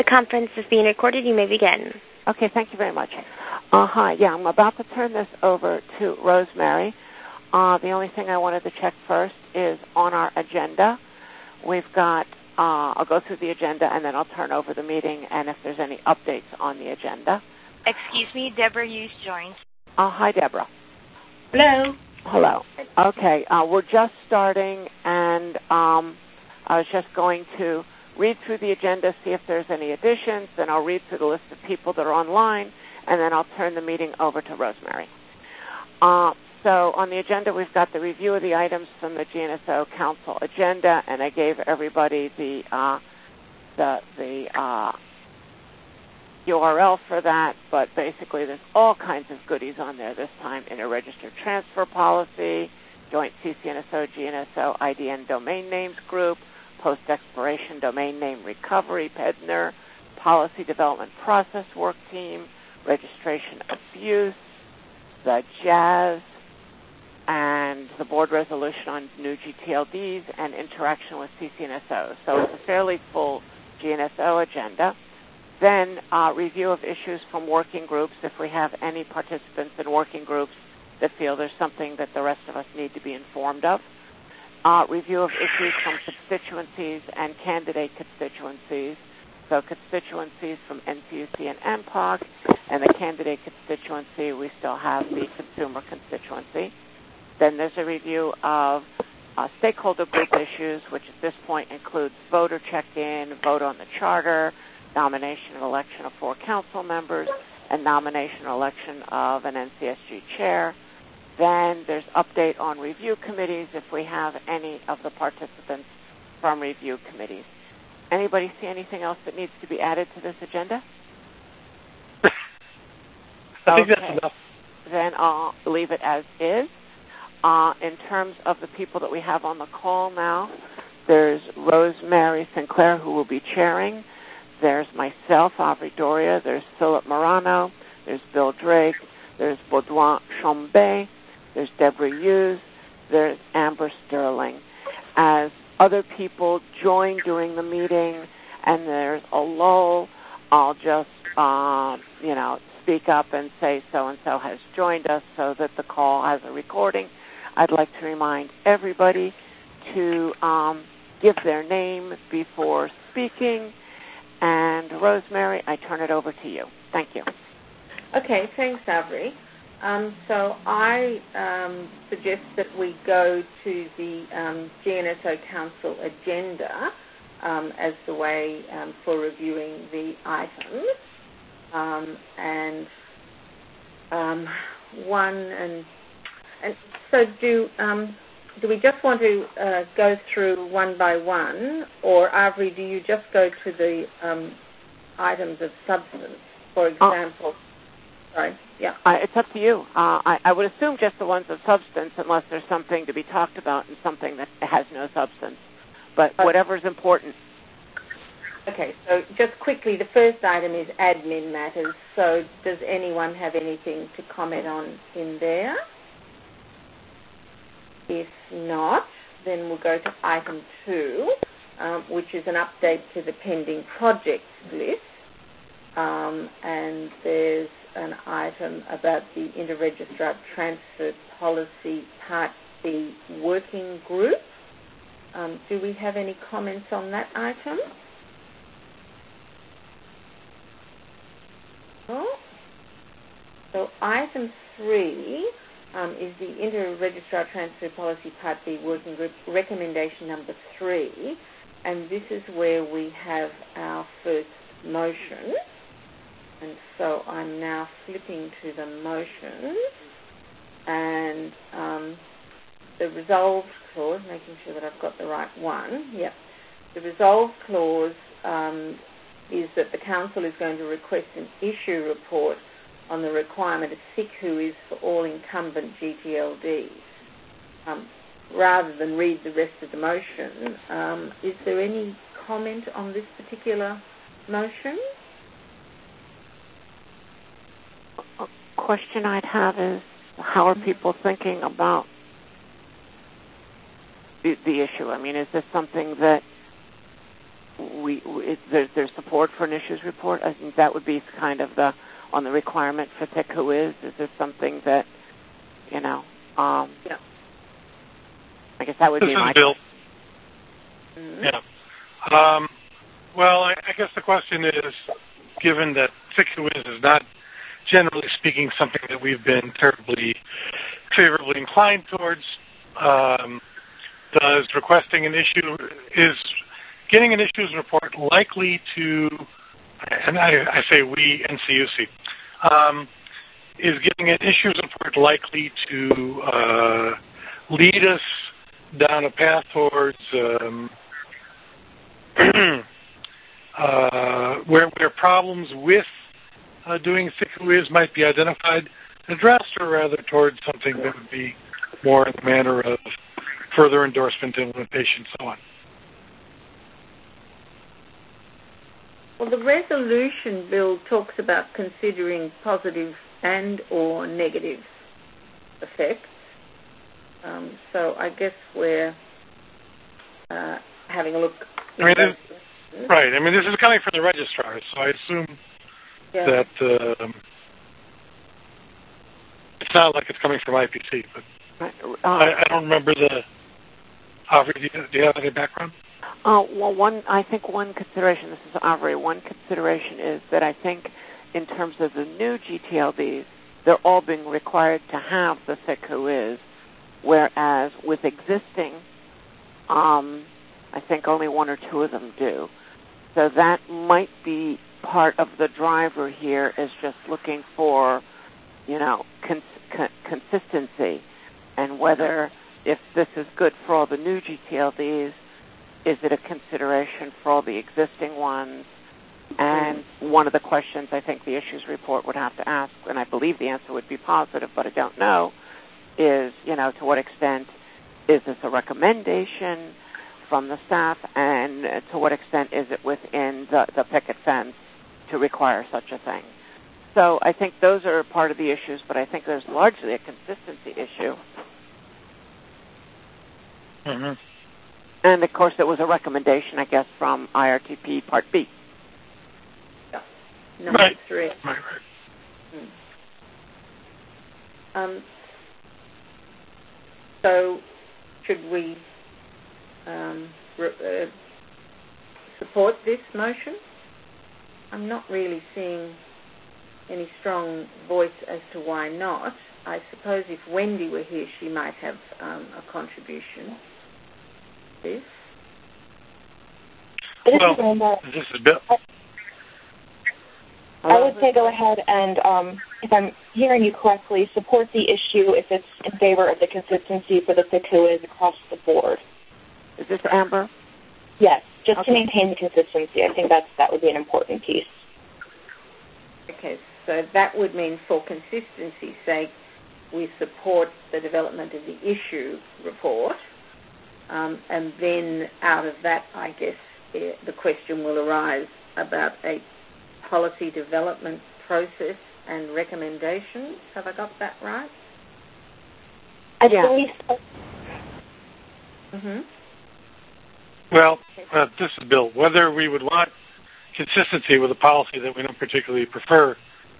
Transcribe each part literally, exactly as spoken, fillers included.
The conference is being recorded. You may begin. Okay, thank you very much. Uh, hi, yeah, I'm about to turn this over to Rosemary. Uh, the only thing I wanted to check first is on our agenda. We've got, uh, I'll go through the agenda and then I'll turn over the meeting and if there's any updates on the agenda. Excuse me, Deborah Hughes joins. Uh, hi, Deborah. Hello. Hello. Okay, uh, we're just starting and um, I was just going to read through the agenda, see if there's any additions, then I'll read through the list of people that are online, and then I'll turn the meeting over to Rosemary. Uh, so on the agenda, we've got the review of the items from the G N S O Council agenda, and I gave everybody the uh, the, the uh, U R L for that, but basically there's all kinds of goodies on there this time: interregistered transfer policy, joint C C N S O G N S O I D N domain names group, post-expiration domain name recovery, P E D N R, policy development process work team, registration abuse, the Jazz, and the board resolution on new G T L Ds and interaction with C C N S O. So it's a fairly full G N S O agenda. Then uh, review of issues from working groups, if we have any participants in working groups that feel there's something that the rest of us need to be informed of. Uh, review of issues from constituencies and candidate constituencies. So constituencies from N C U C and M P O C, and the candidate constituency, we still have the consumer constituency. Then there's a review of uh, stakeholder group issues, which at this point includes voter check-in, vote on the charter, nomination and election of four council members, and nomination and election of an N C S G chair. Then there's update on review committees if we have any of the participants from review committees. Anybody see anything else that needs to be added to this agenda? I think okay. that's enough. Then I'll leave it as is. Uh, in terms of the people that we have on the call now, there's Rosemary Sinclair, who will be chairing. There's myself, Aubrey Doria. There's Philip Morano. There's Bill Drake. There's Baudouin Chambé. There's Deborah Hughes. There's Amber Sterling. As other people join during the meeting and there's a lull, I'll just, um, you know, speak up and say so-and-so has joined us so that the call has a recording. I'd like to remind everybody to um, give their name before speaking. And Rosemary, I turn it over to you. Thank you. Okay, thanks, Aubrey. Um, so I um, suggest that we go to the um, G N S O Council agenda um, as the way um, for reviewing the items. Um, and um, one and and so do um, do we just want to uh, go through one by one, or Aubrey, do you just go to the um, items of substance, for example? Uh, sorry, yeah. Uh, it's up to you. Uh, I, I would assume just the ones of substance, unless there's something to be talked about and something that has no substance. But okay. Whatever's important. Okay, so just quickly, the first item is admin matters. So does anyone have anything to comment on in there? If not, then we'll go to item two, um, which is an update to the pending projects list. Um, and there's an item about the Interregistrar Transfer Policy Part B working group. Um, do we have any comments on that item? So item three um, is the Inter-Registrar Transfer Policy Part B Working Group recommendation number three, and this is where we have our first motion. And so I'm now flipping to the motion, and um, the resolved clause, making sure that I've got the right one. Yep. The resolved clause um, is that the Council is going to request an issue report on the requirement of S I C W H O is for all incumbent G T L Ds. Um, rather than read the rest of the motion, um, is there any comment on this particular motion? A question I'd have is, how are people thinking about the, the issue? I mean, is this something that we, we there, there's support for an issues report. I think that would be kind of the on the requirement for Thick Who Is. Is there something that you know? Um, yeah. I guess that would this be is my Bill. Mm-hmm. Yeah. Um, well, I, I guess the question is, given that Thick Who Is is not, generally speaking, something that we've been terribly favorably inclined towards, um, does requesting an issue, is getting an issues report likely to, and I, I say we, N C U C, um, is getting an issues report likely to uh, lead us down a path towards um, uh, where, where problems with uh, doing Thick Who Is might be identified and addressed, or rather towards something that would be more in the manner of further endorsement, implementation, so on. Well, the resolution bill talks about considering positive and or negative effects. Um, so I guess we're uh, having a look. I mean, this, right. I mean, this is coming from the registrars, so I assume yeah. that um, it's not like it's coming from I P C. But uh, I, I don't remember the. Aubrey, do you, do you have any background? Uh, well, one I think one consideration. This is Aubrey. One consideration is that I think, in terms of the new G T L Ds, they're all being required to have the Thick Who Is, whereas with existing, um, I think only one or two of them do. So that might be part of the driver here, is just looking for, you know, cons- con- consistency, and whether if this is good for all the new G T L Ds, is it a consideration for all the existing ones? And one of the questions I think the issues report would have to ask, and I believe the answer would be positive, but I don't know, is, you know, to what extent is this a recommendation from the staff, and to what extent is it within the, the picket fence to require such a thing? So I think those are part of the issues, but I think there's largely a consistency issue. Mm-hmm. And, of course, it was a recommendation, I guess, from I R T P Part B. Yeah. Number right. three. Right, right. Hmm. Um, so should we um, re- uh, support this motion? I'm not really seeing any strong voice as to why not. I suppose if Wendy were here, she might have um, a contribution. This. Well, this is Amber. This is Bill. I would say go ahead and, um, if I'm hearing you correctly, support the issue if it's in favor of the consistency for the Thick Who Is across the board. Is this Amber? Yes, just okay. to maintain the consistency. I think that's that would be an important piece. Okay, so that would mean, for consistency's sake, we support the development of the issue report, um, and then out of that, I guess, eh, the question will arise about a policy development process and recommendations. Have I got that right? I yeah. believe so. Mm-hmm. Well, uh, this is Bill. Whether we would want consistency with a policy that we don't particularly prefer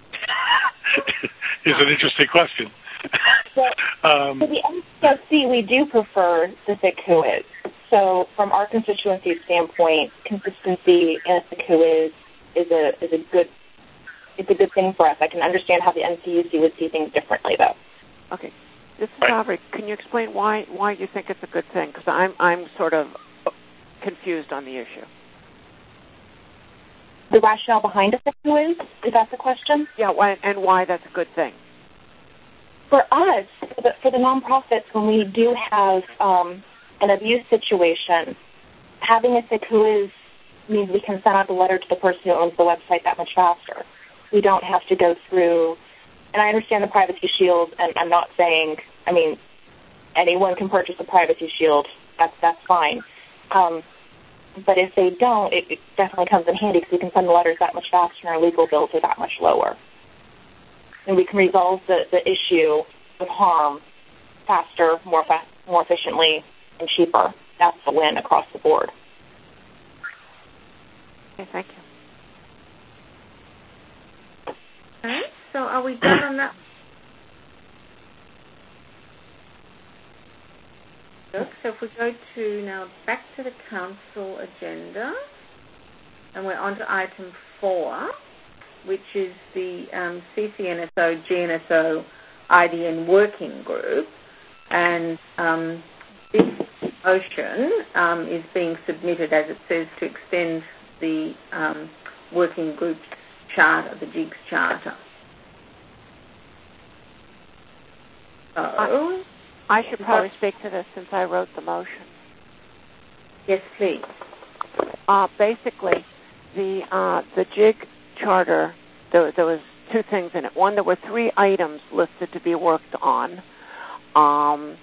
is an interesting question. Well, um, for the N C S C, we do prefer the Thick Who Is. So from our constituency standpoint, consistency in a Thick Who Is is a is a good it's a good thing for us. I can understand how the N C U C would see things differently, though. Okay, this is Aubrey. Can you explain why why you think it's a good thing? Because I'm I'm sort of confused on the issue. The rationale behind a Thick Who Is? Is that the question? Yeah, why, and why that's a good thing. For us, for the, for the nonprofits, when we do have um, an abuse situation, having a Thick Who Is means we can send out the letter to the person who owns the website that much faster. We don't have to go through, and I understand the Privacy Shield, and I'm not saying, I mean, anyone can purchase a Privacy Shield. That's that's fine. Um, but if they don't, it, it definitely comes in handy because we can send the letters that much faster and our legal bills are that much lower. And we can resolve the, the issue of harm faster, more fa- more efficiently, and cheaper. That's the win across the board. Okay, thank you. Okay, so are we done on that? So if we go to now back to the council agenda, and we're on to item four, which is the um, C C N S O G N S O I D N working group, and um, this motion um, is being submitted, as it says, to extend the um, working group's charter, the G I G's charter. So, I, I should probably speak to this since I wrote the motion. Yes, please. Uh, basically, the uh, the G I G charter, there, there was two things in it. One, there were three items listed to be worked on, um,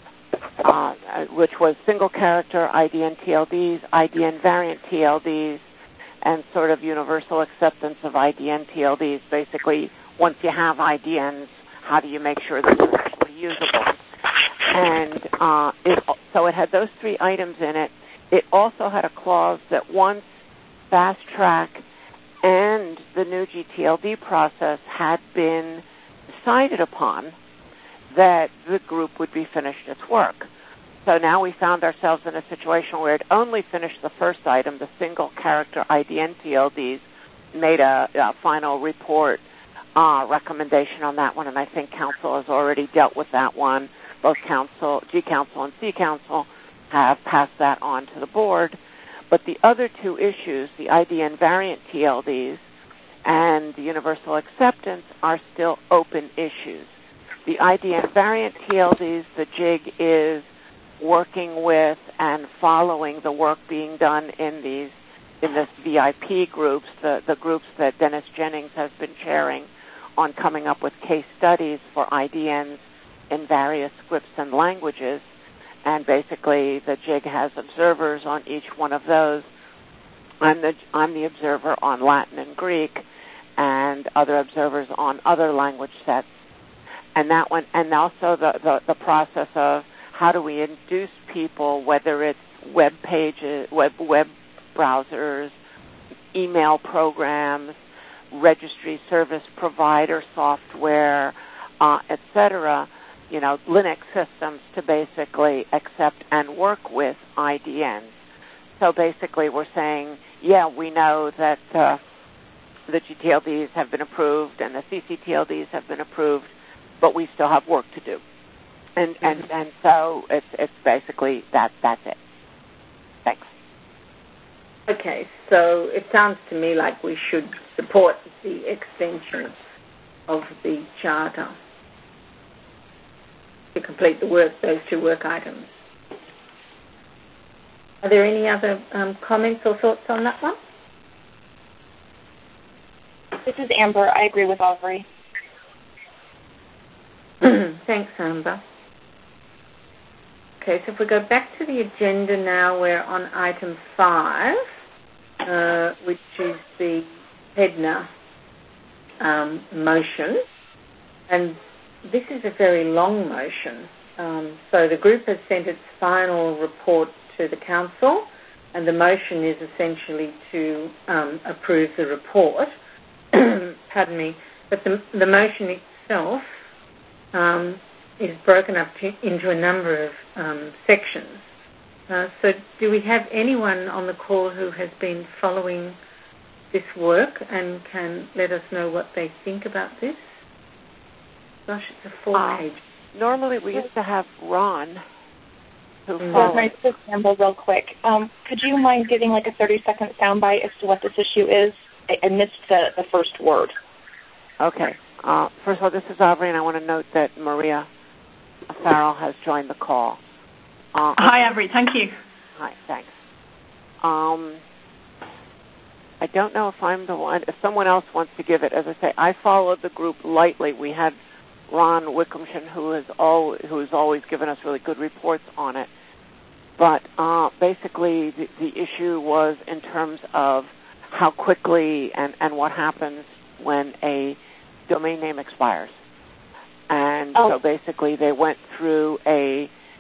uh, which was single character I D N T L Ds, I D N variant T L Ds, and sort of universal acceptance of I D N T L Ds. Basically, once you have I D Ns, how do you make sure that they're actually usable? And uh, it, so it had those three items in it. It also had a clause that once Fast Track and the new G T L D process had been decided upon, that the group would be finished its work. So now we found ourselves in a situation where it only finished the first item, the single character I D N T L Ds, made a, a final report uh, recommendation on that one, and I think Council has already dealt with that one. Both Council, G Council and C Council have passed that on to the board. But the other two issues, the I D N variant T L Ds and the universal acceptance, are still open issues. The I D N variant T L Ds, the G I G is working with and following the work being done in these in this V I P groups, the, the groups that Dennis Jennings has been chairing on coming up with case studies for I D Ns in various scripts and languages. And basically the G I G has observers on each one of those. I'm the, I'm the observer on Latin and Greek, and other observers on other language sets. And that one, and also the, the, the process of how do we induce people, whether it's web pages, web web browsers, email programs, registry service provider software, uh, et cetera, you know, Linux systems to basically accept and work with I D Ns. So basically we're saying, yeah, we know that uh, the G T L Ds have been approved and the C C T L Ds have been approved, but we still have work to do. And mm-hmm. and, and so it's it's basically that that's it. Thanks. Okay, so it sounds to me like we should support the extension of the charter to complete the work, those two work items. Are there any other um, comments or thoughts on that one? This is Amber. I agree with Aubrey. Thanks, Amber. Okay, so if we go back to the agenda now, we're on item five, uh, which is the Pedner um, motion. And this is a very long motion. Um, so the group has sent its final report to the council, and the motion is essentially to um, approve the report. Pardon me. But the, the motion itself um, is broken up to, into a number of um, sections. Uh, so do we have anyone on the call who has been following this work and can let us know what they think about this? Gosh, it's a four-page. Uh, normally we used to have Ron who mm-hmm. followed. Nice to sample real quick. Um, could you mind giving like a thirty-second soundbite as to what this issue is? I, I missed the, the first word. Okay. Uh, first of all, this is Aubrey, and I want to note that Maria Farrell has joined the call. Uh, Hi, Aubrey. Thank you. Hi, thanks. Um, I don't know if I'm the one. If someone else wants to give it, as I say, I followed the group lightly. We had Ron Wickhamshin, who has al- who has always given us really good reports on it. But uh, basically, the, the issue was in terms of how quickly and, and what happens when a domain name expires. And oh. so basically, they went through a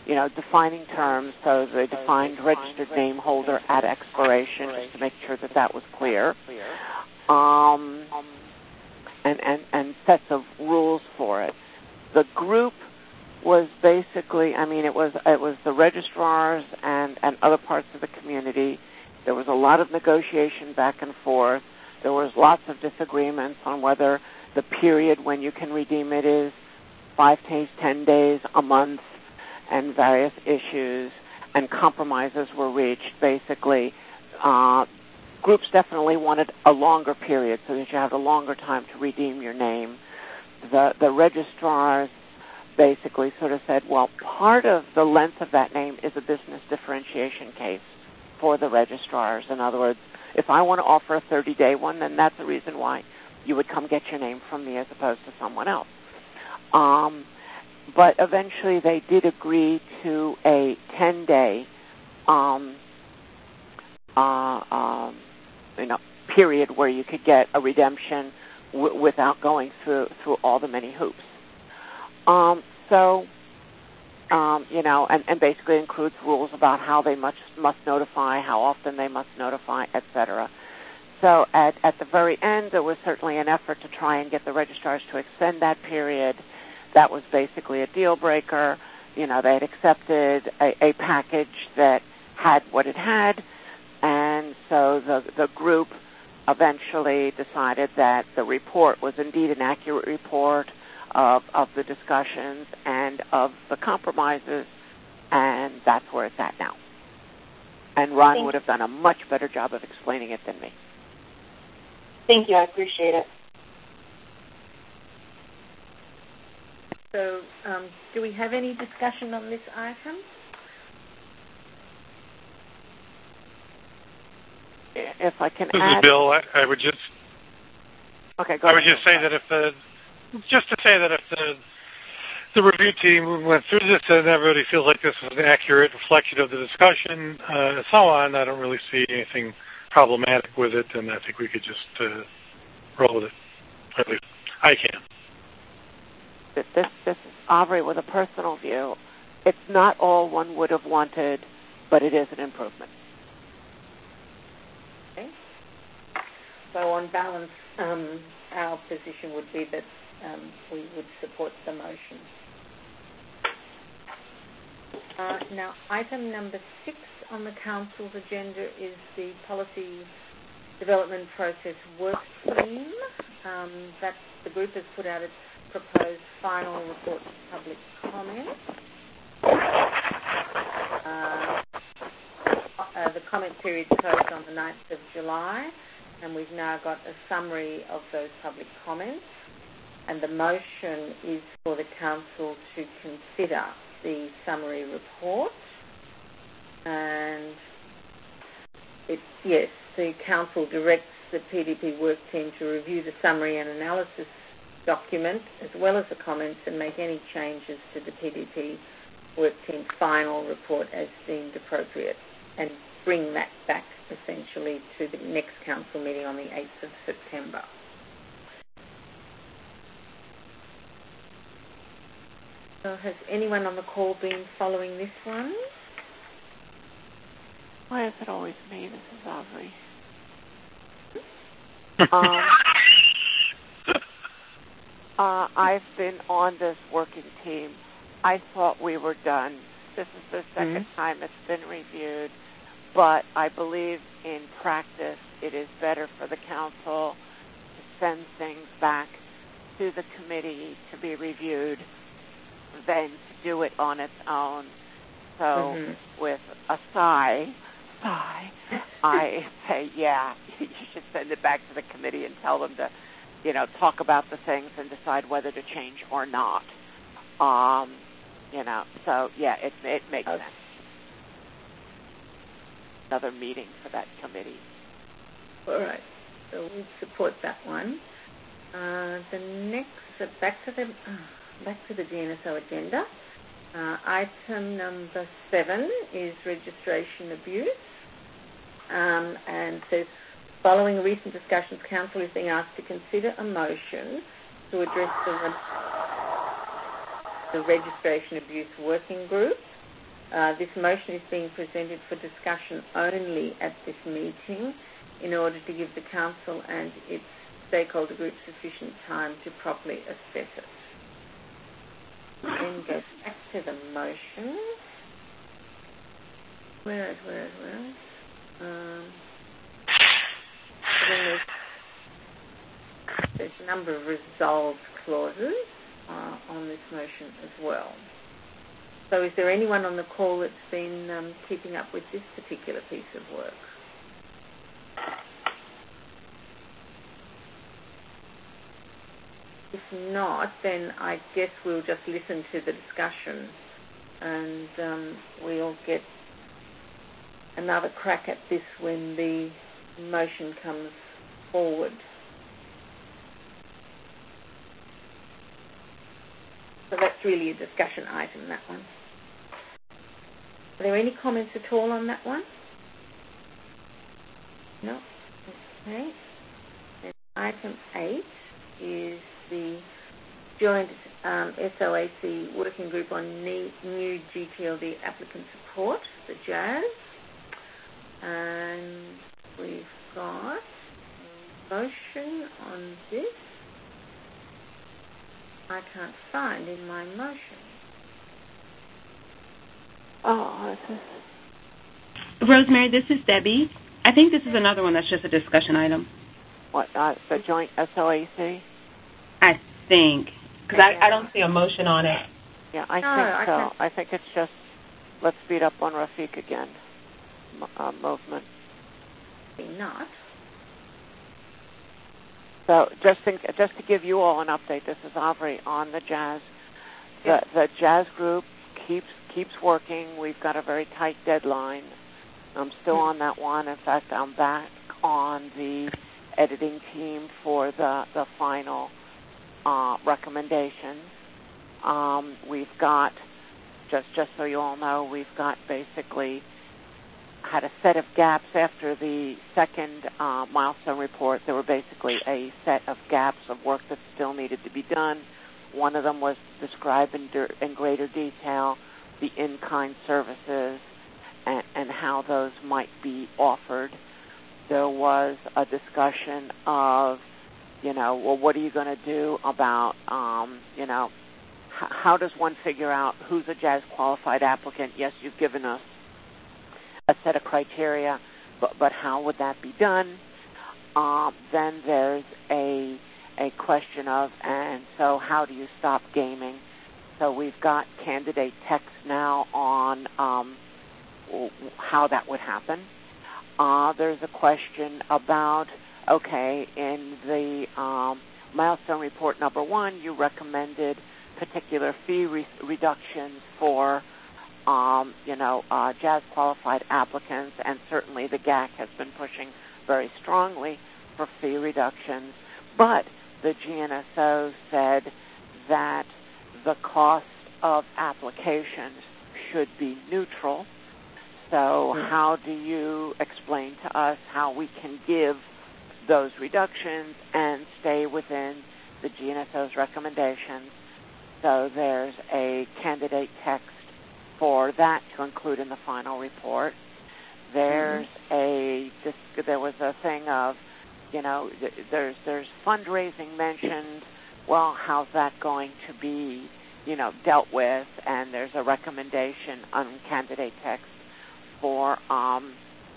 you know, defining terms. So they defined registered name holder at expiration, just to make sure that that was clear. Um, and, and, and sets of rules for it. The group was basically, I mean, it was it was the registrars and, and other parts of the community. There was a lot of negotiation back and forth. There was lots of disagreements on whether the period when you can redeem it is five days, ten days, a month, and various issues, and compromises were reached. Basically, uh, groups definitely wanted a longer period so that you have a longer time to redeem your name. The the registrars basically sort of said, well, part of the length of that name is a business differentiation case for the registrars. In other words, if I want to offer a thirty-day one, then that's the reason why you would come get your name from me as opposed to someone else. Um, but eventually they did agree to a ten-day um, uh, um, you know, period where you could get a redemption w- without going through through all the many hoops. Um, so, um, you know, and, and basically includes rules about how they must must notify, how often they must notify, et cetera. So at, at the very end, there was certainly an effort to try and get the registrars to extend that period. That was basically a deal breaker. You know, they had accepted a, a package that had what it had, and so the the group eventually decided that the report was indeed an accurate report of of the discussions and of the compromises, and that's where it's at now. And Ron Thank would have done a much better job of explaining it than me. Thank you. I appreciate it. So, um, do we have any discussion on this item? If I can This add... is Bill. I, I would just... Okay, go I ahead. would just say that if the... Just to say that if the the review team went through this and everybody feels like this is an accurate reflection of the discussion uh, and so on, I don't really see anything problematic with it, and I think we could just uh, roll with it. At least I can. This, this, this is Aubrey with a personal view. It's not all one would have wanted, but it is an improvement. Okay. So on balance, um, our position would be that um, we would support the motion. Uh, now, item number six on the Council's agenda is the policy development process work stream. Um, that the group has put out its proposed final report to public comment. Uh, uh, the comment period closed on the ninth of July, and we've now got a summary of those public comments. And the motion is for the Council to consider the summary report. And it, yes, the Council directs the P D P work team to review the summary and analysis document as well as the comments and make any changes to the P D P work team's final report as deemed appropriate, and bring that back essentially to the next Council meeting on the eighth of September. So has anyone on the call been following this one? Why is it always me, Missus Aubrey? um, uh, I've been on this working team. I thought we were done. This is the second mm-hmm. time it's been reviewed, but I believe in practice it is better for the Council to send things back to the committee to be reviewed than to do it on its own. So mm-hmm. with a sigh, sigh, I say, yeah, you should send it back to the committee and tell them to, you know, talk about the things and decide whether to change or not. Um, you know, so yeah, it it makes okay. sense. Another meeting for that committee. All right, so we support that one. Uh, the next, uh, back to the uh, back to the D N S O agenda. Uh, item number seven is registration abuse, um, and says, following recent discussions, Council is being asked to consider a motion to address the, the registration abuse working group Uh, this motion is being presented for discussion only at this meeting in order to give the Council and its stakeholder group sufficient time to properly assess it. Then go back to the motion. Where is, where is, where is? Um, then there's, there's a number of resolved clauses uh, on this motion as well. So is there anyone on the call that's been um, keeping up with this particular piece of work? If not, then I guess we'll just listen to the discussion and um, we'll get another crack at this when the motion comes forward. So that's really a discussion item, that one. Are there any comments at all on that one? No? Okay. And item eight is the joint um, S O A C working group on new G T L D applicant support, the J A S. And we've got a motion on this. I can't find in my motion. Oh, this is... Rosemary, this is Debbie. I think this is another one that's just a discussion item. What, uh, the joint S O A C? I think. Because I, I don't see a motion on it. Yeah, I no, think I so. can't. I think it's just, let's speed up on Rafiq again. Uh, movement. Not. So just think, just to give you all an update, this is Aubrey on the J A S. The, Yes. the J A S group keeps keeps working. We've got a very tight deadline. I'm still on that one. In fact, I'm back on the editing team for the, the final uh, recommendations. Um, we've got, just, just so you all know, we've got basically had a set of gaps after the second uh, milestone report. There were basically a set of gaps of work that still needed to be done. One of them was to describe in, in greater detail the in-kind services and, and how those might be offered. There was a discussion of, you know, well, what are you going to do about, um, you know, h- how does one figure out who's a J A S qualified applicant? Yes, you've given us a set of criteria, but, but how would that be done? Um, then there's a a question of, and so how do you stop gaming? So we've got candidate text now on um, how that would happen. Uh, there's a question about, okay, in the um, milestone report number one, you recommended particular fee re- reductions for Um, you know, uh, J A S qualified applicants, and certainly the G A C has been pushing very strongly for fee reductions. But the G N S O said that the cost of applications should be neutral. So how do you explain to us how we can give those reductions and stay within the G N S O's recommendations? So there's a candidate text for that to include in the final report. There's mm-hmm. a there was a thing of, you know, there's there's fundraising mentioned. Well, how's that going to be, you know, dealt with? And there's a recommendation on candidate text for um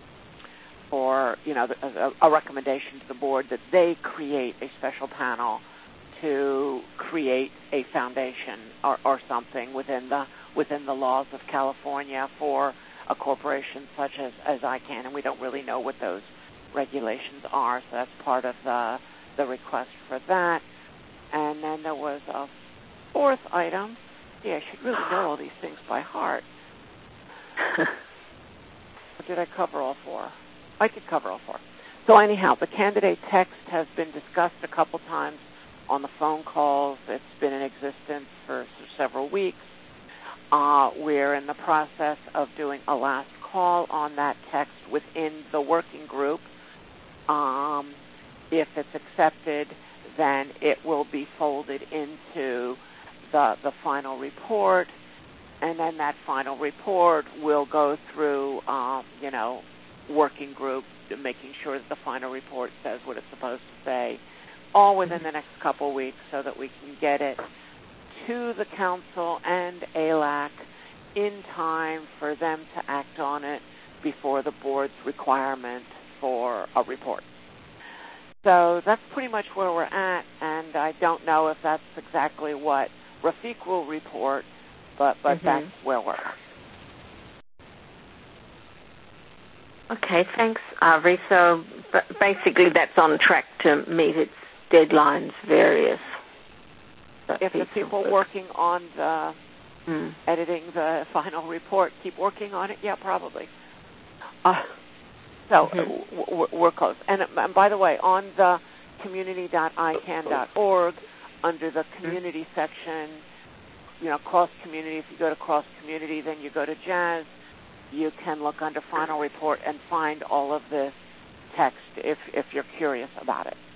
for you know a, a recommendation to the board that they create a special panel to create a foundation or, or something within the within the laws of California for a corporation such as, as I C A N, and we don't really know what those regulations are, so that's part of the the request for that. And then there was a fourth item. Yeah, I should really know all these things by heart. Or did I cover all four? I could cover all four. So anyhow, the candidate text has been discussed a couple times on the phone calls. It's been in existence for several weeks. Uh, we're in the process of doing a last call on that text within the working group. Um, if it's accepted, then it will be folded into the the final report, and then that final report will go through, um, you know, working group, making sure that the final report says what it's supposed to say, all within the next couple of weeks so that we can get it to the council and A L A C in time for them to act on it before the board's requirement for a report. So that's pretty much where we're at, and I don't know if that's exactly what Rafiq will report, but, but mm-hmm. that's where we're at. Okay, thanks, Avi. So basically that's on track to meet its deadlines, various. If the people working on the mm. editing the final report keep working on it, yeah, probably. Uh, so mm-hmm. we're, we're close. And, and by the way, on the community dot I CANN dot org, under the community mm-hmm. section, you know, cross community, if you go to cross community, then you go to Jazz, you can look under final report and find all of this text if, if you're curious about it.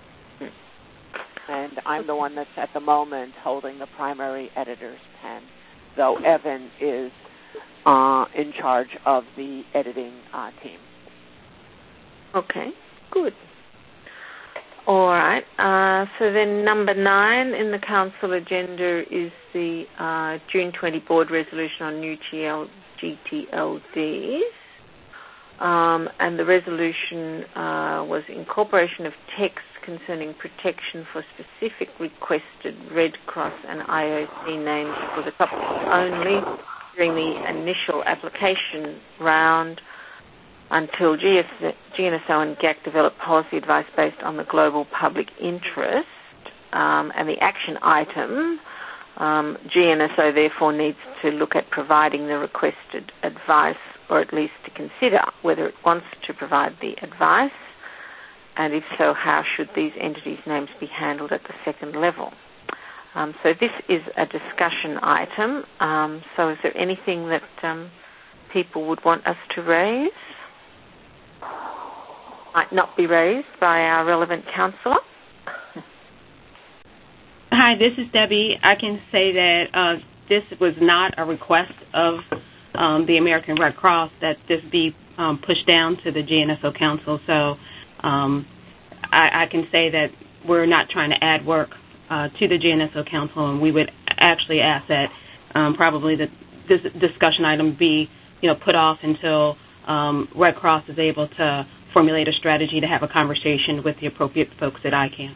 And I'm the one that's at the moment holding the primary editor's pen, though Evan is uh, in charge of the editing uh, team. Okay, good. All right. Uh, so then number nine in the council agenda is the uh, June twentieth board resolution on new G T L Ds. Um, and the resolution uh, was incorporation of text concerning protection for specific requested Red Cross and I O C names for the couple only during the initial application round until G N S O and G A C develop policy advice based on the global public interest. Um, and the action item, um, G N S O therefore needs to look at providing the requested advice, or at least to consider whether it wants to provide the advice, and if so, how should these entities' names be handled at the second level. Um, so this is a discussion item. Um, so is there anything that um, people would want us to raise? Might not be raised by our relevant counsellor. Hi, this is Debbie. I can say that uh, this was not a request of um, the American Red Cross that this be um, pushed down to the G N S O Council. So um, I, I can say that we're not trying to add work uh, to the G N S O Council, and we would actually ask that um, probably that this discussion item be, you know, put off until um, Red Cross is able to formulate a strategy to have a conversation with the appropriate folks at I CANN.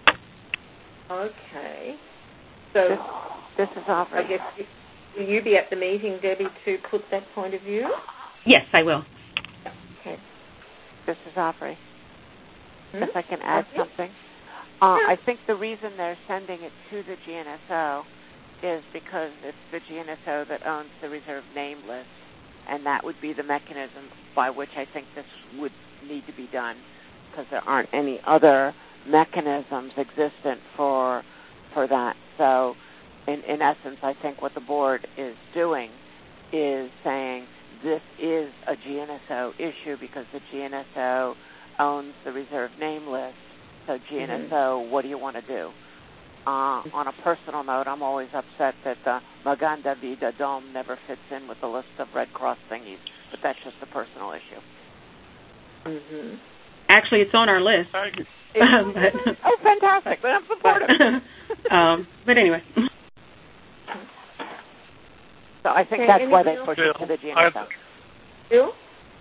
Okay. So this, this is Aubrey. I guess, will you be at the meeting, Debbie, to put that point of view? Yes, I will. Okay. This is Aubrey. Hmm? If I can add okay. something. Uh, yeah. I think the reason they're sending it to the G N S O is because it's the G N S O that owns the reserve name list, and that would be the mechanism by which I think this would need to be done, because there aren't any other mechanisms existent for for that. So in, in essence, I think what the board is doing is saying this is a G N S O issue because the G N S O owns the reserve name list. So G N S O, mm-hmm. what do you want to do? Uh, on a personal note, I'm always upset that the Maganda Vida Dome never fits in with the list of Red Cross thingies, but that's just a personal issue. Mm-hmm. Actually, it's on our list. but, oh, fantastic. Then I'm supportive. um, but anyway. So I think okay, that's why they push it to the G N S O. Bill?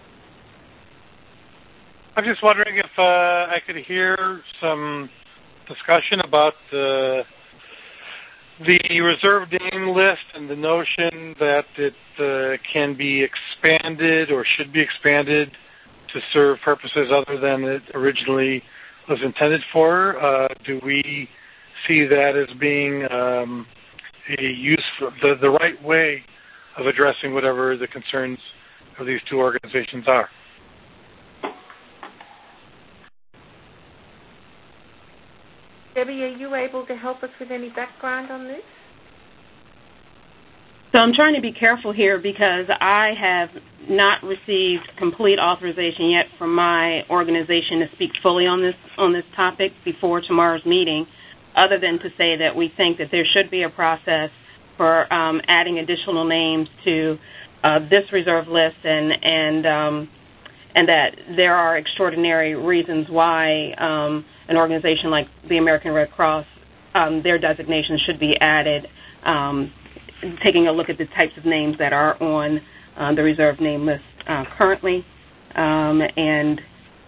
I'm just wondering if uh, I could hear some discussion about the the reserve name list and the notion that it uh, can be expanded or should be expanded to serve purposes other than it originally was intended for. Uh, do we see that as being um, a useful, the, the right way of addressing whatever the concerns of these two organizations are? Debbie, are you able to help us with any background on this? So I'm trying to be careful here because I have not received complete authorization yet from my organization to speak fully on this on this topic before tomorrow's meeting, other than to say that we think that there should be a process for um, adding additional names to uh, this reserve list, and and um, and that there are extraordinary reasons why um, an organization like the American Red Cross, um, their designation should be added, um, taking a look at the types of names that are on uh, the reserve name list uh, currently. Um, and,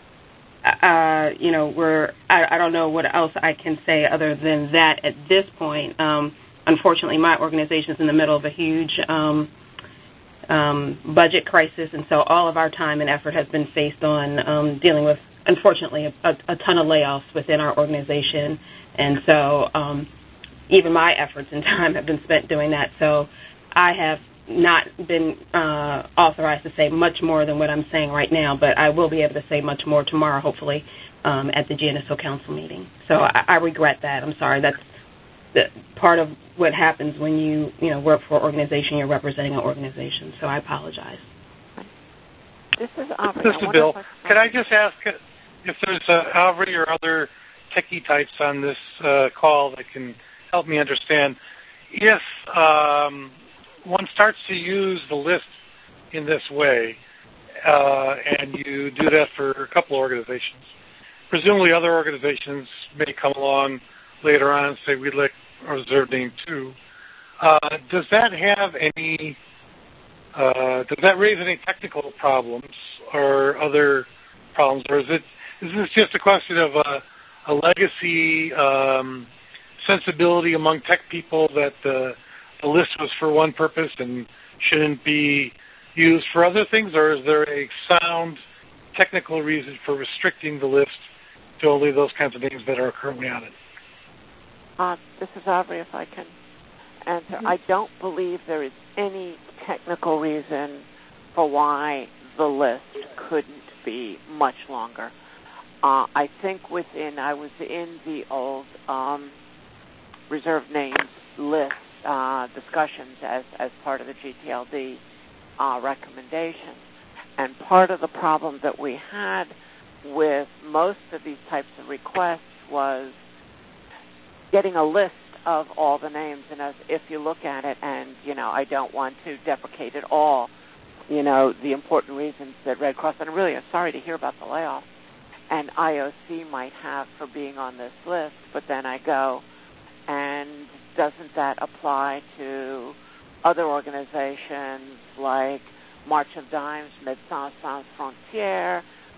uh, you know, we're, I, I don't know what else I can say other than that at this point. Um, unfortunately, my organization is in the middle of a huge um, um, budget crisis, and so all of our time and effort has been faced on um, dealing with, unfortunately, a, a, a ton of layoffs within our organization. And so um, even my efforts and time have been spent doing that. So I have not been uh, authorized to say much more than what I'm saying right now, but I will be able to say much more tomorrow, hopefully, um, at the G N S O Council meeting. So I, I regret that. I'm sorry. That's the part of what happens when you, you know, work for an organization, you're representing an organization. So I apologize. This is Aubrey. This is Bill. Could I just ask if there's uh, Aubrey or other techie types on this uh, call that can help me understand if um, one starts to use the list in this way, uh, and you do that for a couple of organizations, presumably other organizations may come along later on and say, we'd like a reserve name too. Uh, does that have any, uh, does that raise any technical problems or other problems, or is it, is this just a question of a, a legacy um, sensibility among tech people that uh, the list was for one purpose and shouldn't be used for other things, or is there a sound technical reason for restricting the list to only those kinds of names that are currently on it? Uh, this is Aubrey, if I can answer. Mm-hmm. I don't believe there is any technical reason for why the list couldn't be much longer. Uh, I think within, I was in the old um, reserve names list uh, discussions as, as part of the G T L D uh, recommendations. And part of the problem that we had with most of these types of requests was getting a list of all the names. And as, if you look at it, and, you know, I don't want to deprecate at all, you know, the important reasons that Red Cross, and I'm really sorry to hear about the layoff, and I O C might have for being on this list, but then I go, and doesn't that apply to other organizations like March of Dimes, Médecins Sans Frontières,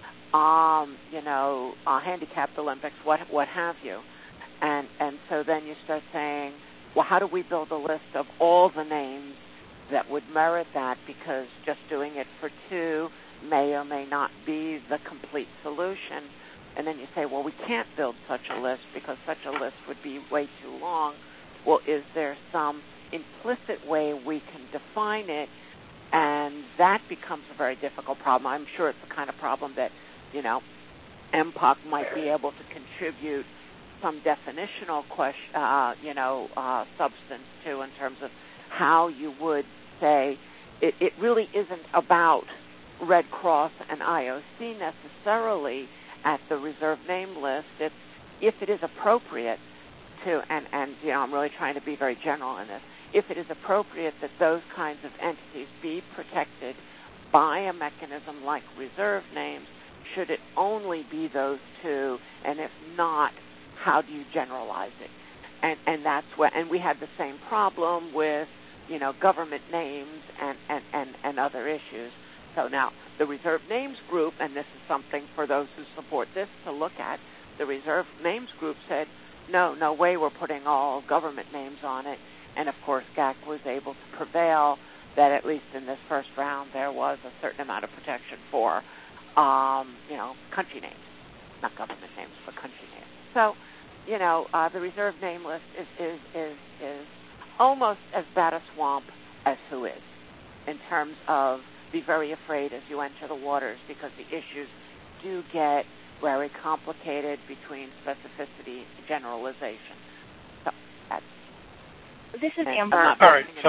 um, you know, uh, Handicapped Olympics, what what have you? And and so then you start saying, well, how do we build a list of all the names that would merit that? Because just doing it for two may or may not be the complete solution. And then you say, well, we can't build such a list because such a list would be way too long. Well, is there some implicit way we can define it? And that becomes a very difficult problem. I'm sure it's the kind of problem that, you know, M P O C might be able to contribute some definitional question, uh, you know, uh, substance to in terms of how you would say it, it really isn't about Red Cross and I O C necessarily at the reserve name list. It's if it is appropriate to, and, and you know, I'm really trying to be very general in this, if it is appropriate that those kinds of entities be protected by a mechanism like reserve names, should it only be those two, and if not, how do you generalize it? And and that's what, and we had the same problem with, you know, government names and, and, and, and other issues. So now the reserve names group, and this is something for those who support this to look at, the reserve names group said, no, no way we're putting all government names on it. And, of course, G A C was able to prevail that at least in this first round there was a certain amount of protection for, um, you know, country names, not government names, but country names. So, you know, uh, the reserve name list is, is, is, is almost as bad a swamp as who is in terms of be very afraid as you enter the waters because the issues do get very complicated between specificity and generalization. So that's This is Amber. All right. So,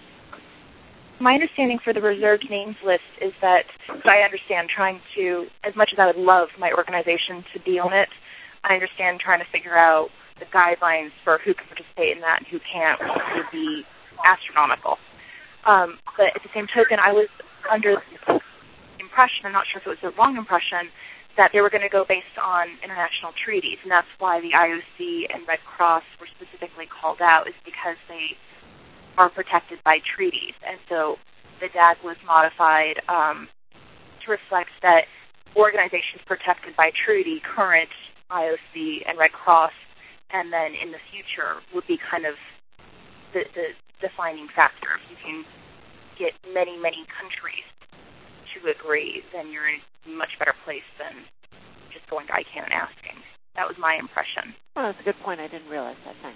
my understanding for the reserved names list is that, so I understand trying to, as much as I would love my organization to be on it, I understand trying to figure out the guidelines for who can participate in that and who can't would be astronomical. Um, but at the same token, I was under the impression, I'm not sure if it was the wrong impression, that they were going to go based on international treaties, and that's why the I O C and Red Cross were specifically called out, is because they are protected by treaties. And so the D A G was modified um, to reflect that organizations protected by treaty, current I O C and Red Cross, and then in the future would be kind of the, the defining factor. If you can get many, many countries to agree, then you're in a much better place than just going to I C A N and asking. That was my impression. Well, that's a good point. I didn't realize that. Thanks.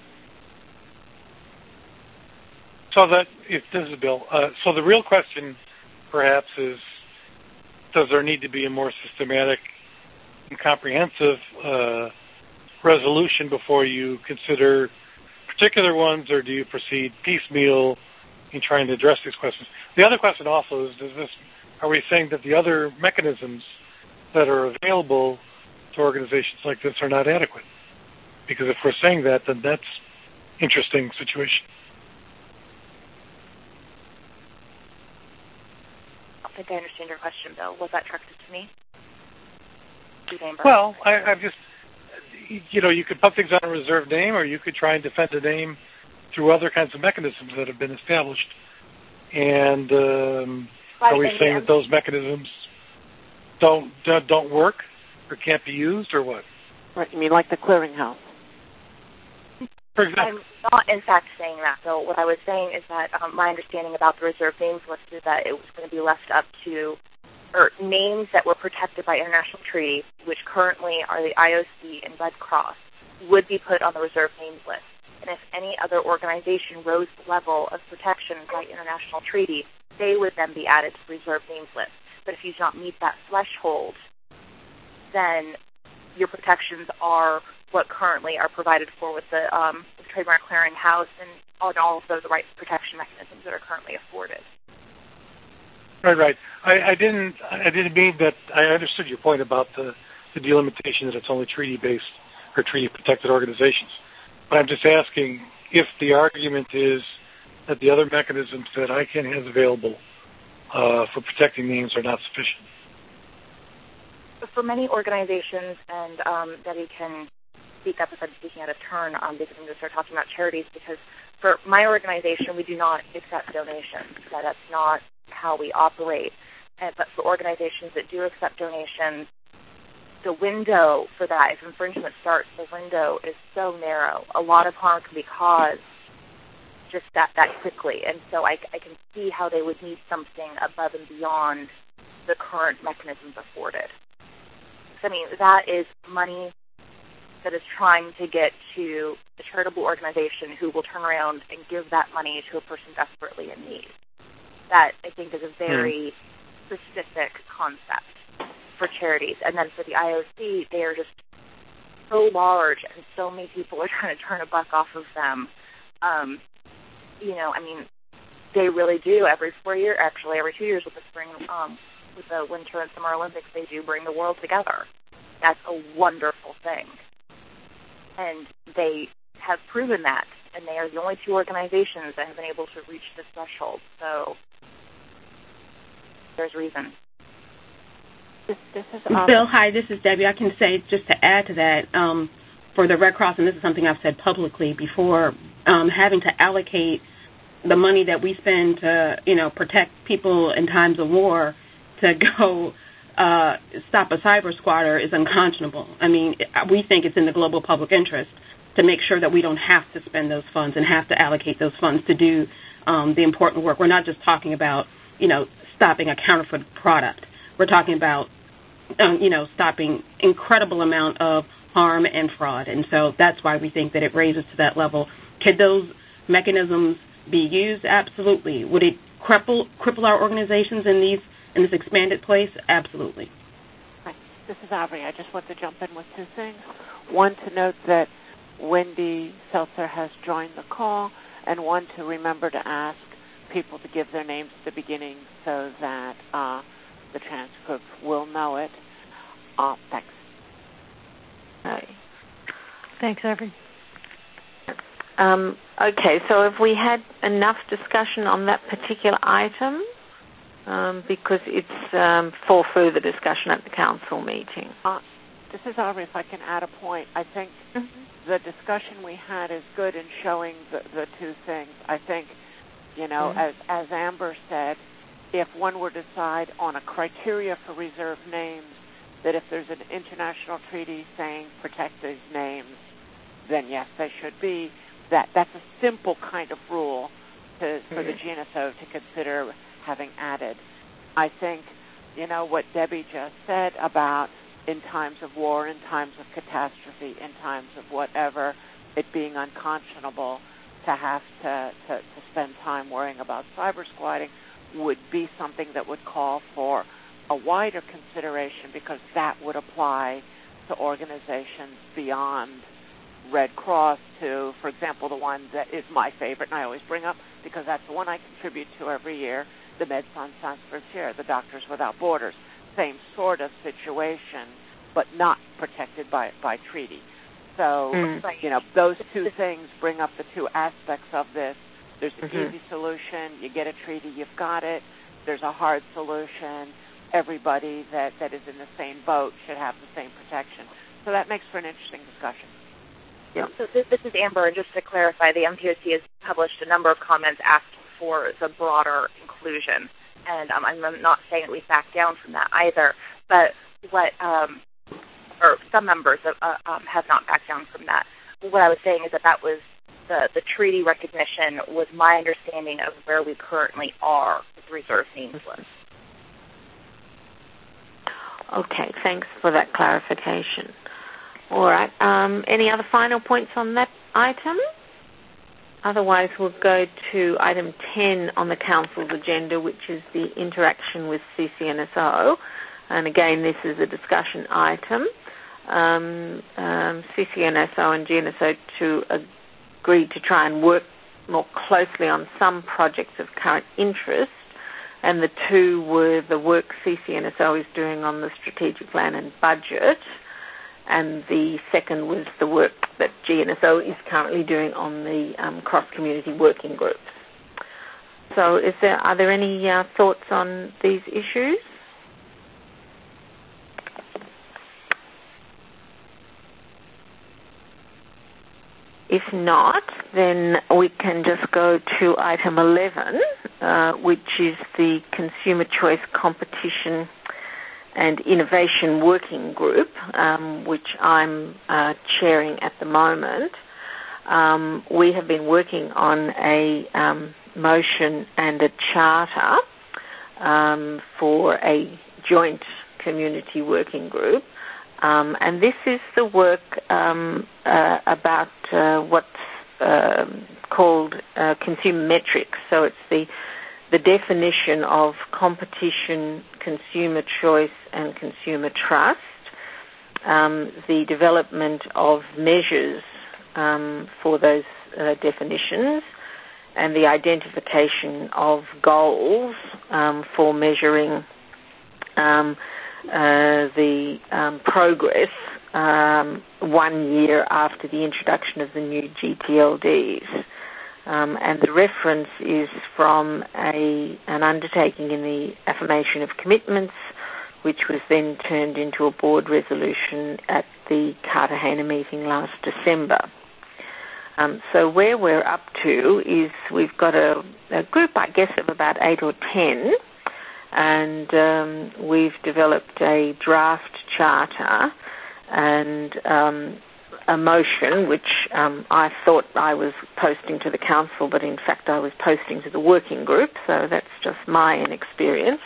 So that, if this is Bill, uh, so the real question perhaps is, does there need to be a more systematic and comprehensive uh, resolution before you consider particular ones, or do you proceed piecemeal in trying to address these questions? The other question also is, does this, are we saying that the other mechanisms that are available to organizations like this are not adequate? Because if we're saying that, then that's an interesting situation. I think I understand your question, Bill. Was that directed to me? Well, I, I've just, you know, you could put things on a reserved name, or you could try and defend a name through other kinds of mechanisms that have been established. And um, right, are we and saying yeah. that those mechanisms don't don't work or can't be used, or what? Right. You mean like the clearinghouse? For example. I'm not, in fact, saying that, though. What I was saying is that um, my understanding about the reserved names list is that it was going to be left up to, or names that were protected by international treaty, which currently are the I O C and Red Cross, would be put on the reserved names list. And if any other organization rose the level of protection by international treaty, they would then be added to the reserved names list. But if you do not meet that threshold, then your protections are what currently are provided for with the, um, the Trademark Clearinghouse and all of those rights protection mechanisms that are currently afforded. Right, right. I, I didn't. I didn't mean that. I understood your point about the, the delimitation that it's only treaty-based or treaty-protected organizations. But I'm just asking if the argument is that the other mechanisms that I C A N has available uh, for protecting names are not sufficient. For many organizations, and um, Debbie can speak up if I'm speaking out of turn, um, because I'm going to start talking about charities, because for my organization, we do not accept donations. So that's not how we operate. And, but for organizations that do accept donations, the window for that, if infringement starts, the window is so narrow. A lot of harm can be caused just that, that quickly. And so I, I can see how they would need something above and beyond the current mechanisms afforded. I mean, that is money that is trying to get to a charitable organization who will turn around and give that money to a person desperately in need. That, I think, is a very mm. specific concept for charities. And then for the I O C, they are just so large, and so many people are trying to turn a buck off of them. Um, you know, I mean, they really do every four years, actually every two years with the spring, um, with the Winter and Summer Olympics, they do bring the world together. That's a wonderful thing. And they have proven that, and they are the only two organizations that have been able to reach this threshold. So there's reason. This, this is awesome. Bill, hi, this is Debbie. I can say, just to add to that, um, for the Red Cross, and this is something I've said publicly before, um, having to allocate the money that we spend to, you know, protect people in times of war to go uh, stop a cyber squatter is unconscionable. I mean, we think it's in the global public interest to make sure that we don't have to spend those funds and have to allocate those funds to do um, the important work. We're not just talking about, you know, stopping a counterfeit product. We're talking about, um, you know, stopping incredible amount of harm and fraud. And so that's why we think that it raises to that level. Could those mechanisms be used? Absolutely. Would it cripple cripple our organizations in these in this expanded place? Absolutely. Right. This is Aubrey. I just want to jump in with two things. One, to note that Wendy Seltzer has joined the call, and one, to remember to ask people to give their names at the beginning so that uh, the transcript will know it. Uh, thanks. Hi. Thanks, Aubrey. Um, okay, so have we had enough discussion on that particular item? Um, because it's um, for further discussion at the council meeting. Uh, this is Aubrey. If I can add a point, I think mm-hmm. the discussion we had is good in showing the, the two things. I think, you know, mm-hmm. as, as Amber said, if one were to decide on a criteria for reserved names, that if there's an international treaty saying protect these names, then yes, they should be. That that's a simple kind of rule to, for mm-hmm. the G N S O to consider having added. I think, you know, what Debbie just said about in times of war, in times of catastrophe, in times of whatever, it being unconscionable to have to, to, to spend time worrying about cyber squatting would be something that would call for a wider consideration, because that would apply to organizations beyond Red Cross to, for example, the one that is my favorite and I always bring up because that's the one I contribute to every year, the Médecins Sans Frontières, the Doctors Without Borders. Same sort of situation, but not protected by, by treaty. So, mm. you know, those two things bring up the two aspects of this. There's an mm-hmm. easy solution. You get a treaty, you've got it. There's a hard solution. Everybody that, that is in the same boat should have the same protection. So that makes for an interesting discussion. Yeah. So this, this is Amber, and just to clarify, the M P O C has published a number of comments asking for the broader inclusion, and um, I'm not saying that we back down from that either, but what, um, or some members of, uh, um, have not backed down from that. What I was saying is that that was the, the treaty recognition was my understanding of where we currently are with the reserve names list. Okay, thanks for that clarification. All right. Um, any other final points on that item? Otherwise, we'll go to item ten on the Council's agenda, which is the interaction with C C N S O. And again, this is a discussion item. Um, um, C C N S O and G N S O to agreed to try and work more closely on some projects of current interest. And the two were the work C C N S O is doing on the strategic plan and budget, and the second was the work that G N S O is currently doing on the um, cross-community working groups. So is there, are there any uh, thoughts on these issues? If not, then we can just go to item eleven, uh, which is the Consumer Choice Competition and Innovation Working Group, um, which I'm uh, chairing at the moment. Um, we have been working on a um, motion and a charter um, for a joint community working group. Um, and this is the work um, uh, about uh, what's uh, called uh, consumer metrics. So it's the the definition of competition, consumer choice, and consumer trust, um, the development of measures um, for those uh, definitions, and the identification of goals um, for measuring um, uh, the um, progress um, one year after the introduction of the new G T L Ds. Um, and the reference is from a, an undertaking in the Affirmation of Commitments, which was then turned into a board resolution at the Cartagena meeting last December. Um, so where we're up to is we've got a, a group, I guess, of about eight or ten, and um, we've developed a draft charter and um, a motion, which um, I thought I was posting to the council, but in fact I was posting to the working group, so that's just my inexperience.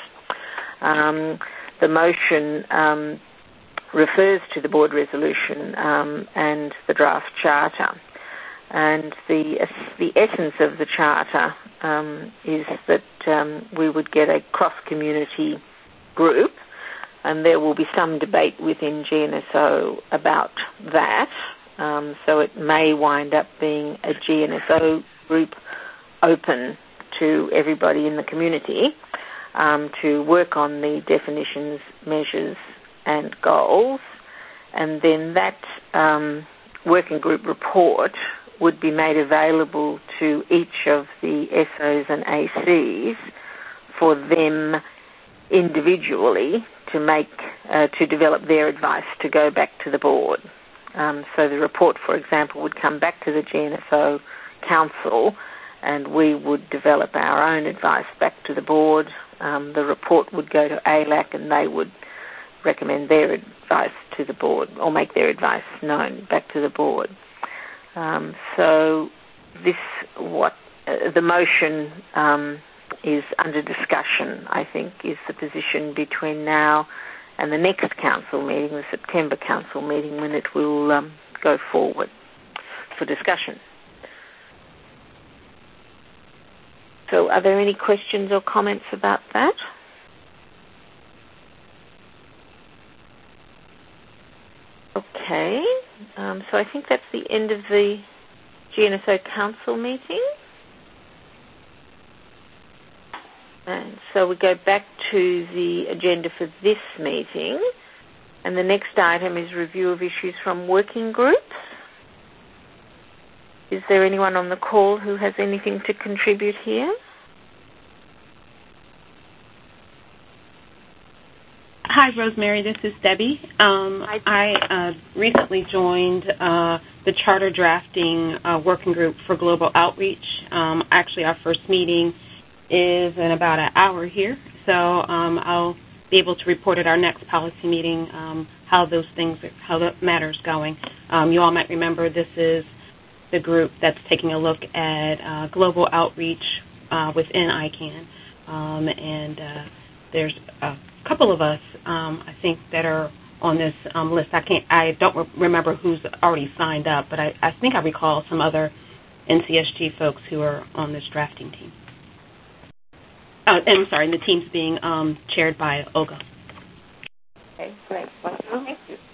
Um, the motion um, refers to the board resolution um, and the draft charter. And the the essence of the charter um, is that um, we would get a cross-community group, and there will be some debate within G N S O about that. Um, so it may wind up being a G N S O group open to everybody in the community um, to work on the definitions, measures, and goals. And then that um, working group report would be made available to each of the S Os and A Cs for them individually to make, uh, to develop their advice to go back to the board. Um, so the report, for example, would come back to the G N S O Council, and we would develop our own advice back to the board. Um, the report would go to A L A C, and they would recommend their advice to the board, or make their advice known back to the board. Um, so this, what uh, the motion um, is under discussion, I think, is the position between now and the next council meeting, the September council meeting, when it will um, go forward for discussion. So are there any questions or comments about that? Okay, um, so I think that's the end of the G N S O Council meeting. And so we go back to the agenda for this meeting, and the next item is review of issues from working groups. Is there anyone on the call who has anything to contribute here? Hi, Rosemary. This is Debbie. Um, I uh, recently joined uh, the Charter Drafting uh, Working Group for Global Outreach. Um, actually, our first meeting is in about an hour here, so um, I'll be able to report at our next policy meeting um, how those things, how the matter's going. Um, you all might remember this is the group that's taking a look at uh, global outreach uh, within I CAN, um, and uh, there's a couple of us, um, I think, that are on this um, list. I can't, I don't re- remember who's already signed up, but I, I think I recall some other N C S G folks who are on this drafting team. Uh, and I'm sorry, the team's being um, chaired by Olga. Okay, great. Thank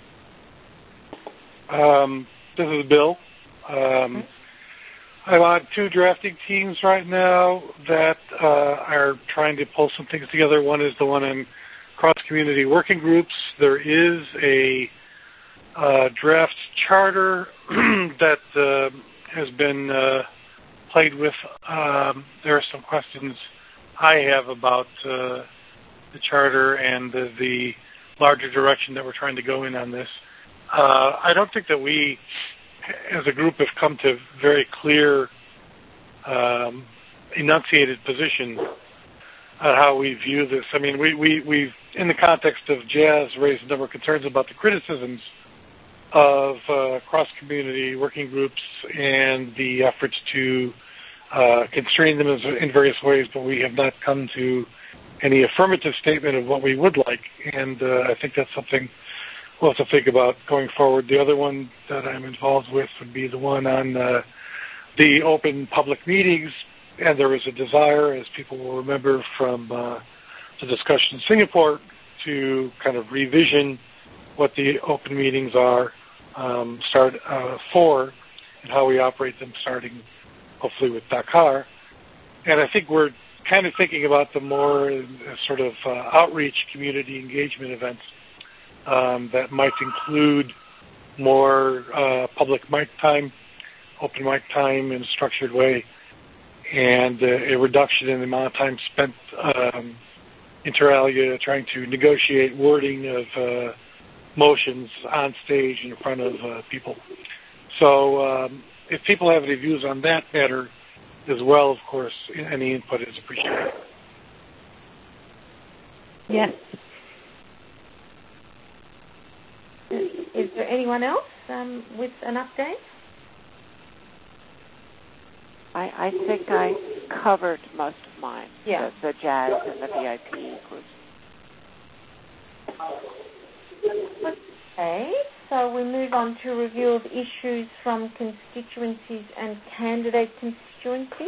you. Um, this is Bill. Um, mm-hmm. I'm on two drafting teams right now that uh, are trying to pull some things together. One is the one in cross-community working groups. There is a uh, draft charter that uh, has been uh, played with. Um, there are some questions I have about uh, the charter and the, the larger direction that we're trying to go in on this. Uh, I don't think that we, as a group, have come to very clear, um, enunciated position on how we view this. I mean, we, we, we've, in the context of Jazz, raised a number of concerns about the criticisms of uh, cross-community working groups and the efforts to uh, constrain them in various ways, but we have not come to any affirmative statement of what we would like, and uh, I think that's something we'll have to think about going forward. The other one that I'm involved with would be the one on uh, the open public meetings, and there was a desire, as people will remember from uh, the discussion in Singapore, to kind of revision what the open meetings are um, start uh, for and how we operate them, starting hopefully with Dakar. And I think we're kind of thinking about them more as sort of uh, outreach, community engagement events um, that might include more uh, public mic time, open mic time in a structured way, and uh, a reduction in the amount of time spent um, inter alia trying to negotiate wording of uh, motions on stage in front of uh, people. So um, if people have any views on that matter as well, of course, any input is appreciated. Yes. Is there anyone else um, with an update? I, I think I covered most of mine, yeah. the, the Jazz and the V I P groups. Okay, so we move on to review of issues from constituencies and candidate constituencies.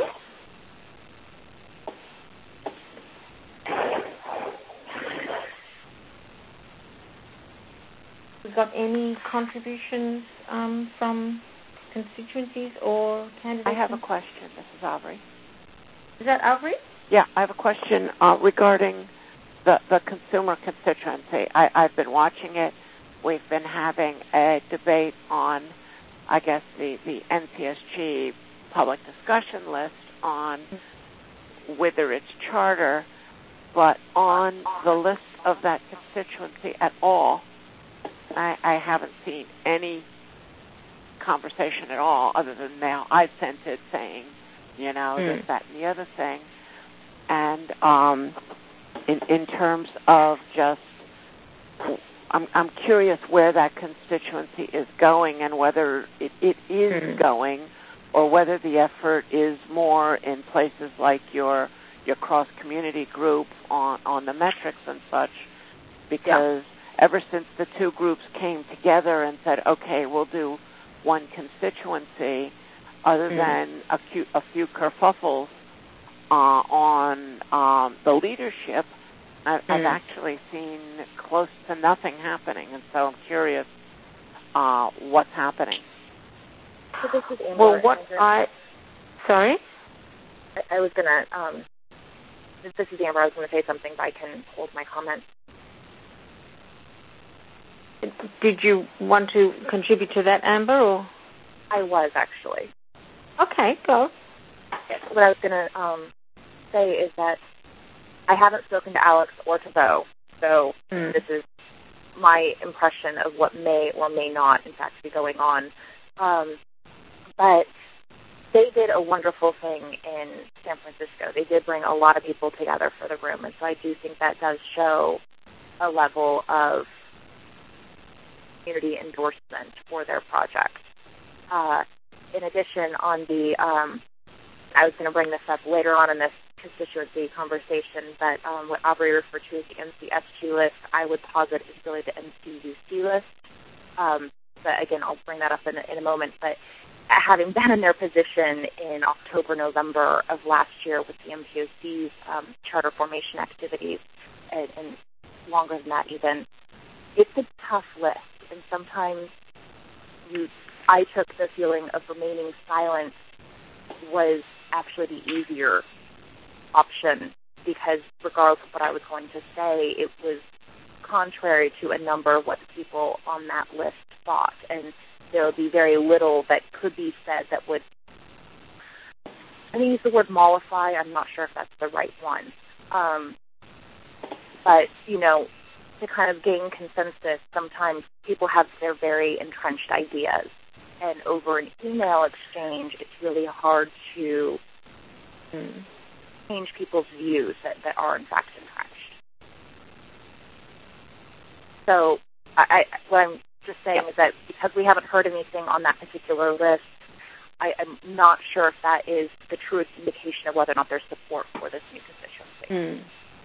We've got any contributions um, from constituencies or candidates? I have a question. This is Aubrey. Is that Aubrey? Yeah, I have a question uh, regarding the, the consumer constituency. I, I've been watching it. We've been having a debate on I guess, the, the N C S G public discussion list on whether it's charter, but on the list of that constituency at all, I, I haven't seen any conversation at all, other than now I sent it saying, you know, mm. this, that, and the other thing. And um, in, in terms of just, I'm, I'm curious where that constituency is going and whether it, it is mm. going, or whether the effort is more in places like your your cross-community group on, on the metrics and such, because yeah. ever since the two groups came together and said, okay, we'll do one constituency, other mm. than a, few, a few kerfuffles uh, on um, the leadership, I, mm. I've actually seen close to nothing happening, and so I'm curious uh, what's happening. So this is Amber. Well, what I... Sorry? I, I was going to... Um, this is Amber. I was going to say something, but I can hold my comment. Did you want to contribute to that, Amber? Or? I was, actually. Okay, go. What I was going to um, say is that I haven't spoken to Alex or to Bo, so mm. this is my impression of what may or may not, in fact, be going on. Um, but they did a wonderful thing in San Francisco. They did bring a lot of people together for the room, and so I do think that does show a level of community endorsement for their project. Uh, in addition, on the, um, I was going to bring this up later on in this constituency conversation, but um, what Aubrey referred to as the N C S G list, I would posit is really the N C U C list. Um, but again, I'll bring that up in a, in a moment. But having been in their position in October, November of last year with the M P O C's um, charter formation activities, and, and longer than that even, it's a tough list. And sometimes you, I took the feeling of remaining silent was actually the easier option, because regardless of what I was going to say, it was contrary to a number of what the people on that list thought. And there would be very little that could be said that would, I'm going to use the word mollify. I'm not sure if that's the right one. Um, but, you know, to kind of gain consensus, sometimes people have their very entrenched ideas. And over an email exchange, it's really hard to mm, change people's views that, that are, in fact, entrenched. So I, I, what I'm just saying is that because we haven't heard anything on that particular list, I, I'm not sure if that is the truest indication of whether or not there's support for this new constituency. Mm.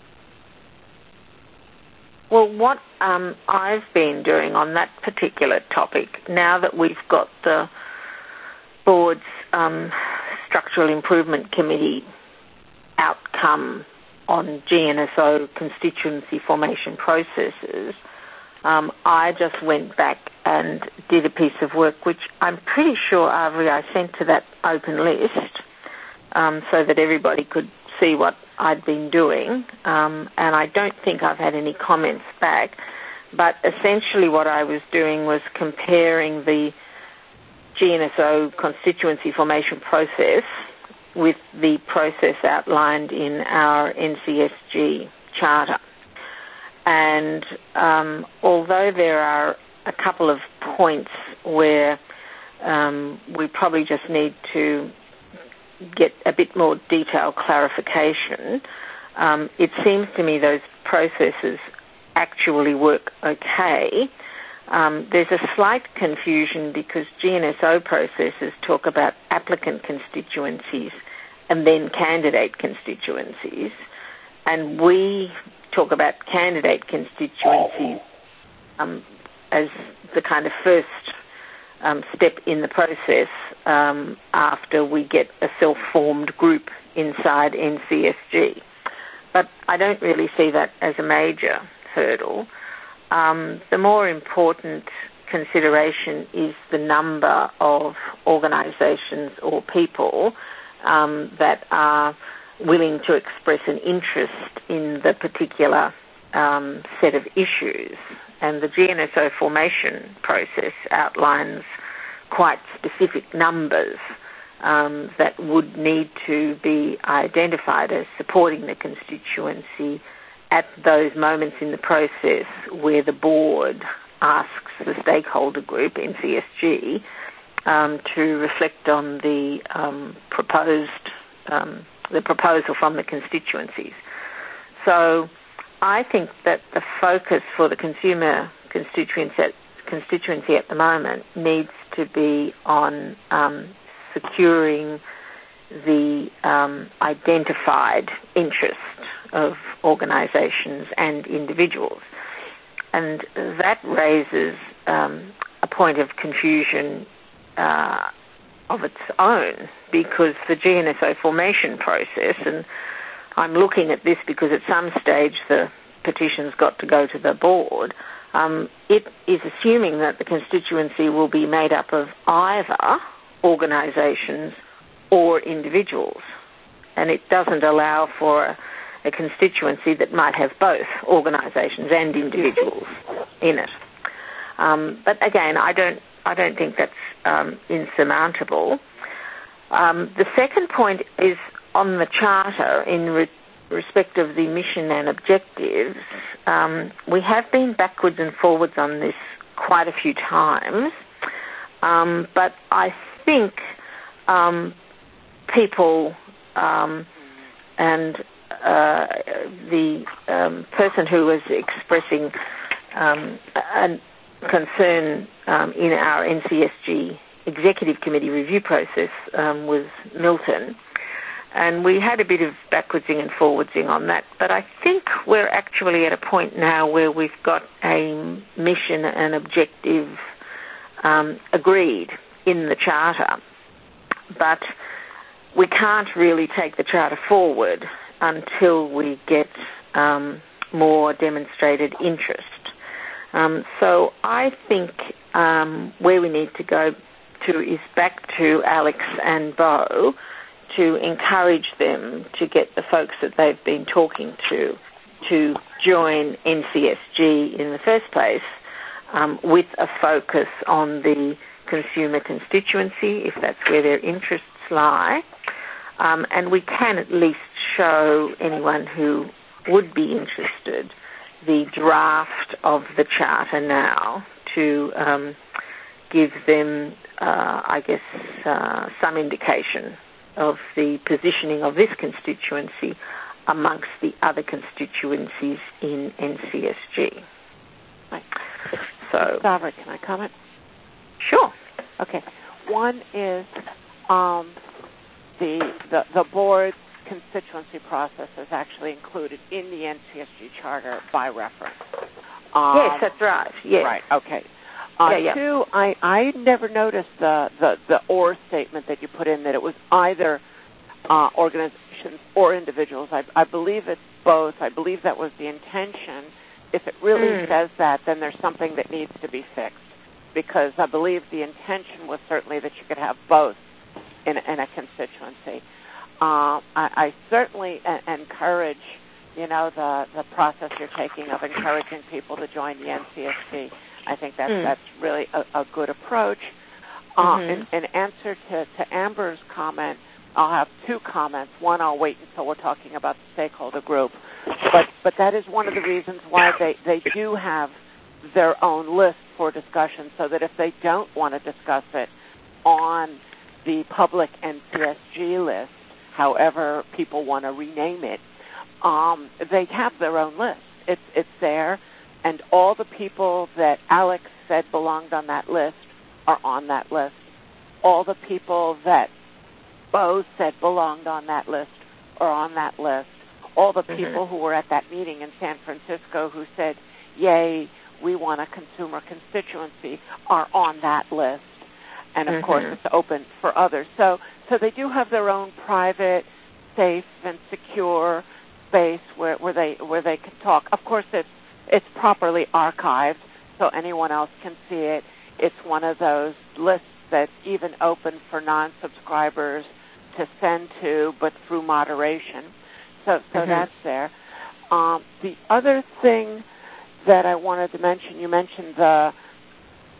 Well, what um, I've been doing on that particular topic, now that we've got the board's um, Structural Improvement Committee outcome on G N S O constituency formation processes, um, I just went back and did a piece of work, which I'm pretty sure, Avery, I sent to that open list um, so that everybody could see what I'd been doing, um, and I don't think I've had any comments back, but essentially what I was doing was comparing the G N S O constituency formation process with the process outlined in our N C S G charter. And um, although there are a couple of points where um, we probably just need to get a bit more detailed clarification, um, it seems to me those processes actually work okay. Um, there's a slight confusion because G N S O processes talk about applicant constituencies and then candidate constituencies, and we talk about candidate constituencies um, as the kind of first Um, step in the process um, after we get a self-formed group inside N C S G. But I don't really see that as a major hurdle. Um, the more important consideration is the number of organisations or people um, that are willing to express an interest in the particular um, set of issues. And the G N S O formation process outlines quite specific numbers um, that would need to be identified as supporting the constituency at those moments in the process where the board asks the stakeholder group, N C S G, um, to reflect on the um, proposed um, the proposal from the constituencies. So I think that the focus for the consumer constituency at, constituency at the moment needs to be on um, securing the um, identified interest of organisations and individuals. And that raises um, a point of confusion uh, of its own, because the G N S O formation process, and I'm looking at this because at some stage the petition's got to go to the board, um, it is assuming that the constituency will be made up of either organisations or individuals, and it doesn't allow for a, a constituency that might have both organisations and individuals in it. Um, but again, I don't, I don't think that's um, insurmountable. Um, the second point is on the Charter in re- respect of the mission and objectives. Um, we have been backwards and forwards on this quite a few times, um, but I think um, people um, and uh, the um, person who was expressing um, a concern um, in our N C S G Executive Committee review process um, was Milton, and we had a bit of backwardsing and forwardsing on that, but I think we're actually at a point now where we've got a mission and objective um, agreed in the Charter, but we can't really take the Charter forward until we get um, more demonstrated interest. Um, so I think um, where we need to go to is back to Alex and Bo to encourage them to get the folks that they've been talking to to join N C S G in the first place, um, with a focus on the consumer constituency, if that's where their interests lie. Um, and we can at least show anyone who would be interested the draft of the Charter now to um, give them, uh, I guess, uh, some indication of the positioning of this constituency amongst the other constituencies in N C S G. Right. So, Savra, can I comment? Sure. Okay. One is um, the, the the board's constituency process is actually included in the N C S G Charter by reference. Um, yes, that's right. Yes. Right. Okay. Uh, yeah, yeah. Two, I, I never noticed the, the, the or statement that you put in, that it was either uh, organizations or individuals. I, I believe it's both. I believe that was the intention. If it really mm. says that, then there's something that needs to be fixed, because I believe the intention was certainly that you could have both in, in a constituency. Uh, I, I certainly a- encourage, you know, the, the process you're taking of encouraging people to join the N C S G. I think that's, mm. that's really a, a good approach. Uh, mm-hmm. in, in answer to, to Amber's comment, I'll have two comments. One, I'll wait until we're talking about the stakeholder group. But but that is one of the reasons why they, they do have their own list for discussion, so that if they don't want to discuss it on the public N C S G list, however people want to rename it, um, they have their own list. It's it's there. And all the people that Alex said belonged on that list are on that list. All the people that Bo said belonged on that list are on that list. All the people mm-hmm. who were at that meeting in San Francisco who said, yay, we want a consumer constituency, are on that list. And, of mm-hmm. course, it's open for others. So, so they do have their own private, safe, and secure space where, where they where they can talk. Of course, it's It's properly archived, so anyone else can see it. It's one of those lists that's even open for non-subscribers to send to, but through moderation. So, so mm-hmm. that's there. Um, the other thing that I wanted to mention, you mentioned the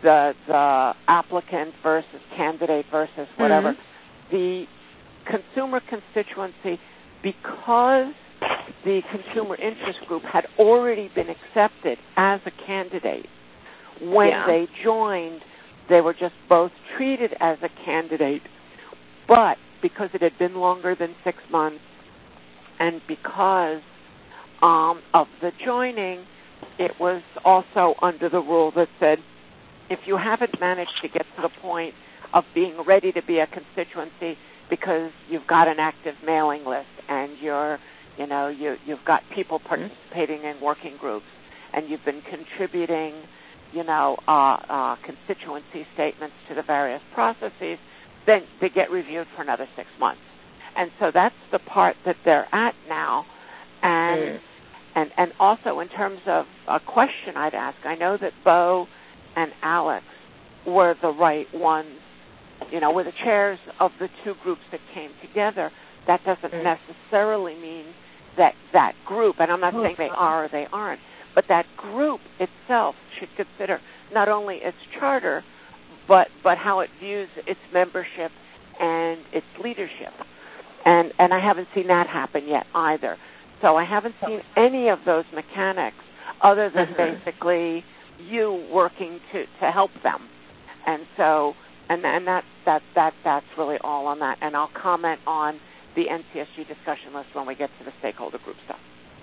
the the applicant versus candidate versus whatever. Mm-hmm. The consumer constituency, because the consumer interest group had already been accepted as a candidate when yeah. they joined, they were just both treated as a candidate, but because it had been longer than six months and because um, of the joining, it was also under the rule that said if you haven't managed to get to the point of being ready to be a constituency because you've got an active mailing list and you're, you know, you, you've got people participating in working groups and you've been contributing, you know, uh, uh, constituency statements to the various processes, then they get reviewed for another six months. And so that's the part that they're at now. And mm. and and also in terms of a question I'd ask, I know that Bo and Alex were the right ones, you know, were the chairs of the two groups that came together. That doesn't mm. necessarily mean that that group, and I'm not saying they are or they aren't, but that group itself should consider not only its charter, but but how it views its membership and its leadership. And and I haven't seen that happen yet either. So I haven't seen any of those mechanics other than mm-hmm. basically you working to, to help them. And so and and that that that that's really all on that. And I'll comment on the N C S G discussion list when we get to the stakeholder group stuff.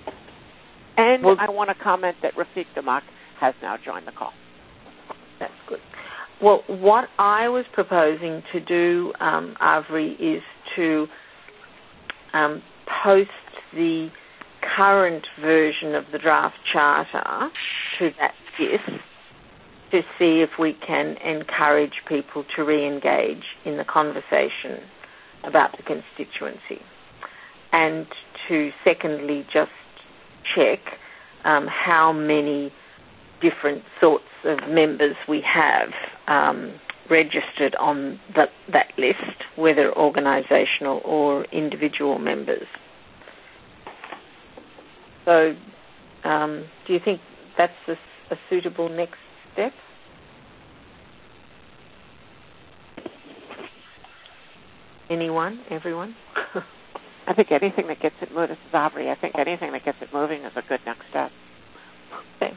And well, I want to comment that Rafiq Damak has now joined the call. That's good. Well, what I was proposing to do, um, Avri, is to um, post the current version of the draft charter to that list to see if we can encourage people to re-engage in the conversation about the constituency. And to secondly just check um, how many different sorts of members we have um, registered on the, that list, whether organisational or individual members. So um, do you think that's a, a suitable next step? Anyone? Everyone? I think anything that gets it moving, this is Aubrey, I think anything that gets it moving is a good next step. Okay.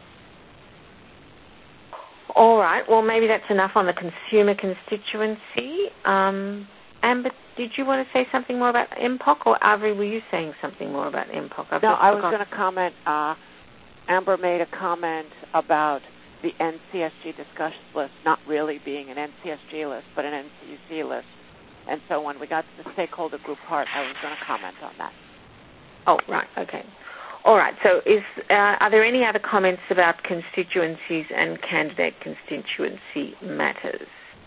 All right. Well, maybe that's enough on the consumer constituency. Um, Amber, did you want to say something more about M P O C, or Avri, were you saying something more about M P O C? I've no, I was going to comment. Uh, Amber made a comment about the N C S G discussion list not really being an N C S G list, but an N C U C list. And so when we got to the stakeholder group part, I was going to comment on that. Oh, right. Okay. All right. So is uh, are there any other comments about constituencies and candidate constituency matters?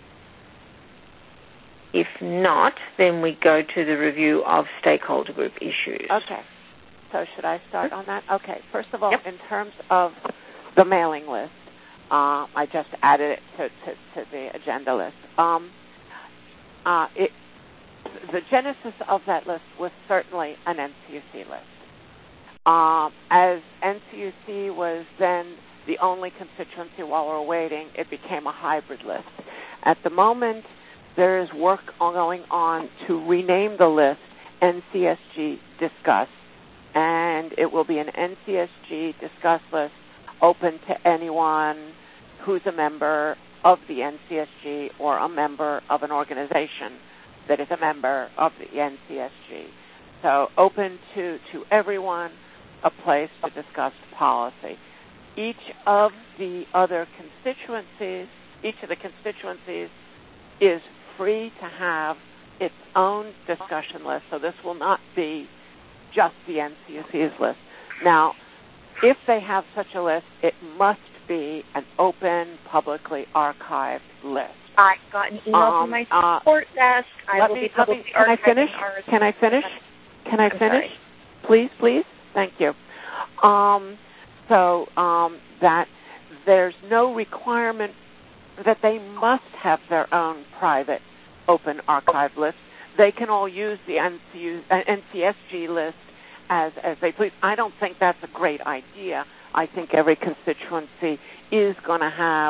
If not, then we go to the review of stakeholder group issues. Okay. So should I start on that? Okay. First of all, yep. in terms of the mailing list, uh, I just added it to, to, to the agenda list. Um, uh, it, the genesis of that list was certainly an N C U C list. Um, as N C U C was then the only constituency while we're waiting, it became a hybrid list. At the moment, there is work going on to rename the list N C S G Discuss, and it will be an N C S G Discuss list open to anyone who's a member of the N C S G or a member of an organization that is a member of the N C S G. So open to, to everyone, a place to discuss policy. Each of the other constituencies, each of the constituencies is free to have its own discussion list, so this will not be just the N C U C's list. Now, if they have such a list, it must be an open, publicly archived list. I got an email um, from my support uh, desk. I will me, be publicly me, Can I finish? Ours. Can I finish? Can I I'm finish? sorry. Please, please. Thank you. Um, so um, that there's no requirement that they must have their own private open archive list. They can all use the N C S G list as, as they please. I don't think that's a great idea. I think every constituency is going to have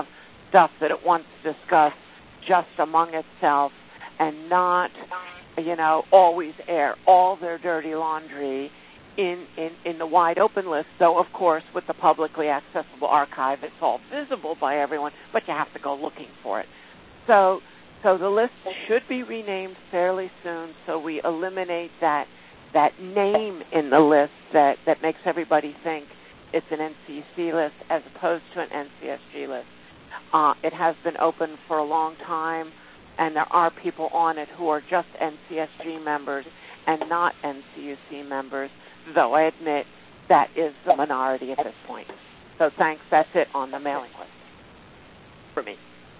stuff that it wants to discuss just among itself and not, you know, always air all their dirty laundry in, in, in the wide open list. Though, of course, with the publicly accessible archive, it's all visible by everyone, but you have to go looking for it. So, so the list should be renamed fairly soon, so we eliminate that that name in the list that, that makes everybody think it's an N C U C list as opposed to an N C S G list. Uh, it has been open for a long time, and there are people on it who are just N C S G members and not N C U C members, though I admit that is the minority at this point. So thanks, that's it on the mailing list for me.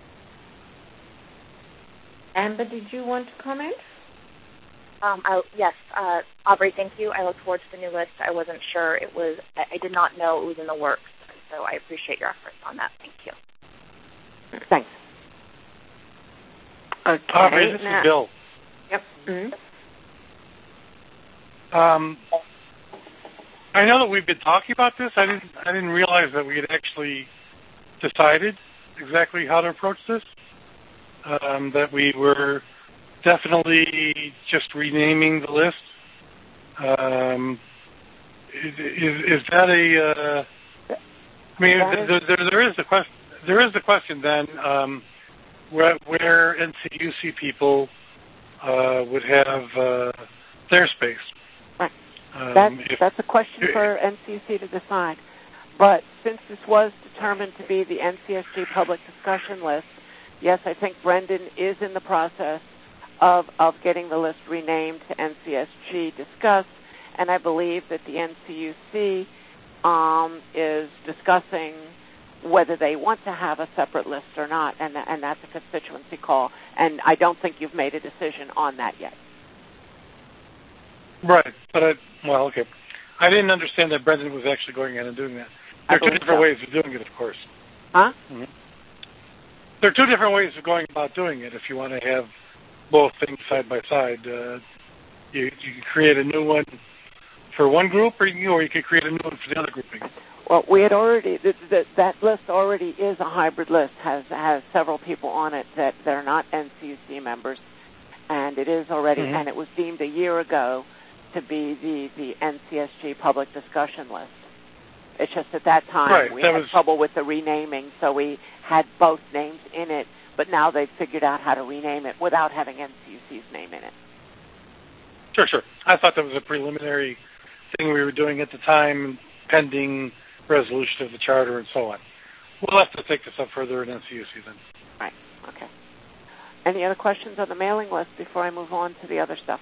Amber, did you want to comment? Um, I, yes, uh, Aubrey, thank you. I look forward to the new list. I wasn't sure it was, I, I did not know it was in the works, so I appreciate your efforts on that. Thank you. Thanks. Okay. Aubrey, this now, is Bill. Yep. Mm-hmm. Um, I know that we've been talking about this. I didn't. I didn't realize that we had actually decided exactly how to approach this. Um, that we were definitely just renaming the list. Um, is, is, is that a? Uh, I mean, there, there, there is the question. There is the question then um, where, where N C U C people uh, would have uh, their space. Right. Um, that's, if, that's a question for N C U C to decide. But since this was determined to be the N C S G public discussion list, yes, I think Brendan is in the process of, of getting the list renamed to N C S G discussed, and I believe that the N C U C um, is discussing whether they want to have a separate list or not, and, and that's a constituency call, and I don't think you've made a decision on that yet. Right, but I, well, okay. I didn't understand that Brendan was actually going in and doing that. There are two different so. ways of doing it, of course. Huh? Mm-hmm. There are two different ways of going about doing it. If you want to have both things side by side, uh, you, you can create a new one for one group, or you, or you can create a new one for the other grouping. Well, we had already, the, the, that list already is a hybrid list, has has several people on it that, that are not N C U C members, and it is already, mm-hmm. and it was deemed a year ago to be the, the N C S G public discussion list. It's just at that time right, we that had was... trouble with the renaming, so we had both names in it, but now they've figured out how to rename it without having N C U C's name in it. Sure, sure. I thought that was a preliminary thing we were doing at the time, pending resolution of the charter and so on. We'll have to take this up further in N C U C then. Right, okay. Any other questions on the mailing list before I move on to the other stuff?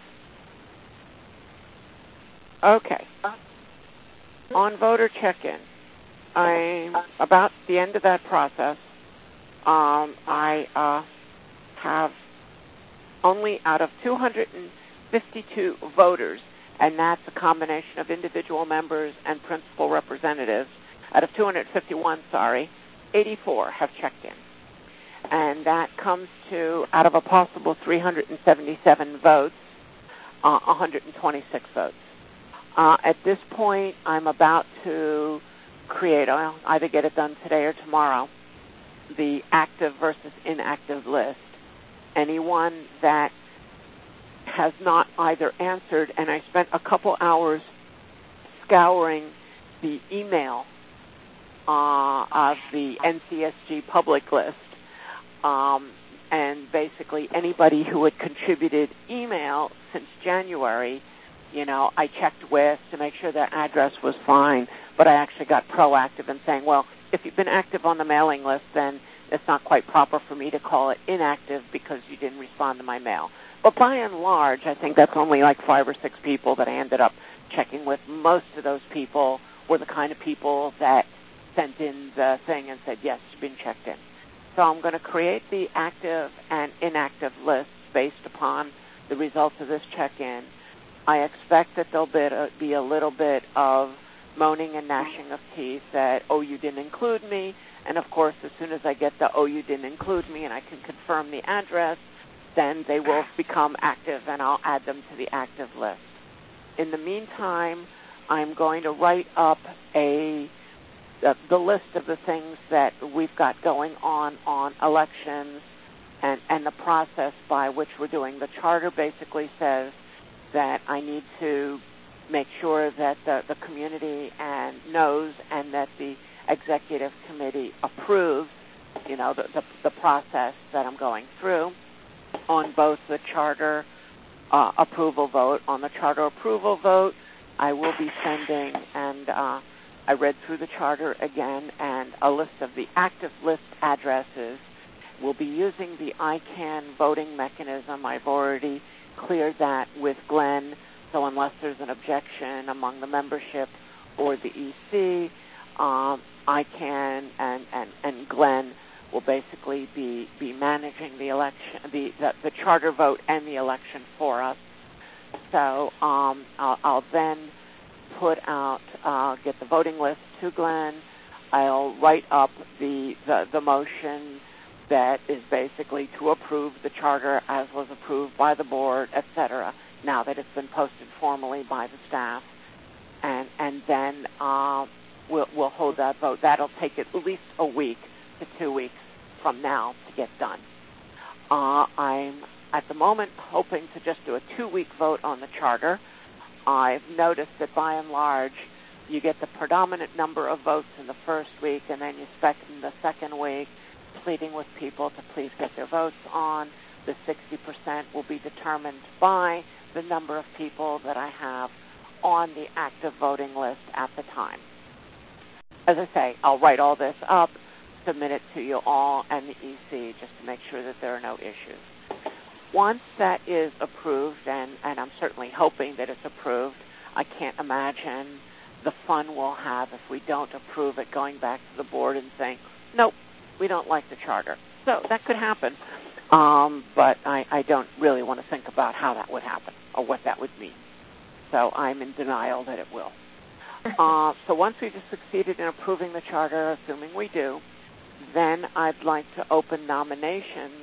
Okay. On voter check-in, I'm about the end of that process. Um, I uh, have only out of two hundred fifty-two voters, and that's a combination of individual members and principal representatives. Out of two hundred fifty-one, sorry, eighty-four have checked in. And that comes to, out of a possible three hundred seventy-seven votes, uh, one hundred twenty-six votes. Uh, at this point, I'm about to create, I'll either get it done today or tomorrow, the active versus inactive list. Anyone that has not either answered, and I spent a couple hours scouring the email uh, of the N C S G public list, um, and basically anybody who had contributed email since January, you know, I checked with to make sure their address was fine, but I actually got proactive in saying, well, if you've been active on the mailing list, then it's not quite proper for me to call it inactive because you didn't respond to my mail. But by and large, I think that's only like five or six people that I ended up checking with. Most of those people were the kind of people that sent in the thing and said, yes, you've been checked in. So I'm going to create the active and inactive lists based upon the results of this check-in. I expect that there'll be a, be a little bit of moaning and gnashing of teeth that, oh, you didn't include me. And, of course, as soon as I get the, oh, you didn't include me, and I can confirm the address, then they will become active, and I'll add them to the active list. In the meantime, I'm going to write up a the, the list of the things that we've got going on on elections and, and the process by which we're doing. The charter basically says that I need to make sure that the, the community and knows and that the executive committee approves, you know, the, the, the process that I'm going through on both the charter uh, approval vote. On the charter approval vote, I will be sending, and uh, I read through the charter again, and a list of the active list addresses. We'll be using the I CAN voting mechanism. I've already cleared that with Glenn, so unless there's an objection among the membership or the E C, um, I CAN and, and, and Glenn will basically be, be managing the election, the, the, the charter vote and the election for us. So um, I'll, I'll then put out, uh, get the voting list to Glenn. I'll write up the, the, the motion that is basically to approve the charter as was approved by the board, et cetera, now that it's been posted formally by the staff. And, and then uh, we'll, we'll hold that vote. That'll take at least a week to two weeks from now to get done. Uh, I'm, at the moment, hoping to just do a two-week vote on the charter. I've noticed that by and large, you get the predominant number of votes in the first week, and then you spend the second week pleading with people to please get their votes on. The sixty percent will be determined by the number of people that I have on the active voting list at the time. As I say, I'll write all this up, submit it to you all and the E C just to make sure that there are no issues. Once that is approved, and, and I'm certainly hoping that it's approved, I can't imagine the fun we'll have if we don't approve it, going back to the board and saying, nope, we don't like the charter. So that could happen, um, but I, I don't really want to think about how that would happen or what that would mean. So I'm in denial that it will. uh, so once we've succeeded in approving the charter, assuming we do, then I'd like to open nominations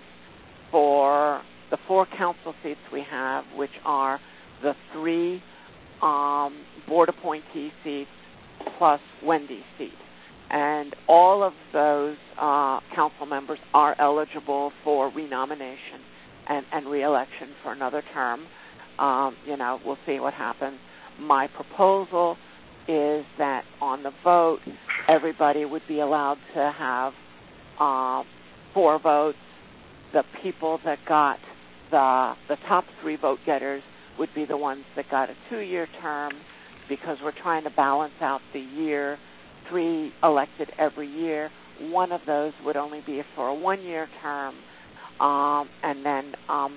for the four council seats we have, which are the three um, board appointee seats plus Wendy's seat. And all of those uh, council members are eligible for renomination and, and re-election for another term. Um, you know, we'll see what happens. My proposal is that on the vote, everybody would be allowed to have uh, four votes. The people that got the the top three vote getters would be the ones that got a two-year term, because we're trying to balance out the year. Three elected every year. One of those would only be for a one-year term, um, and then um,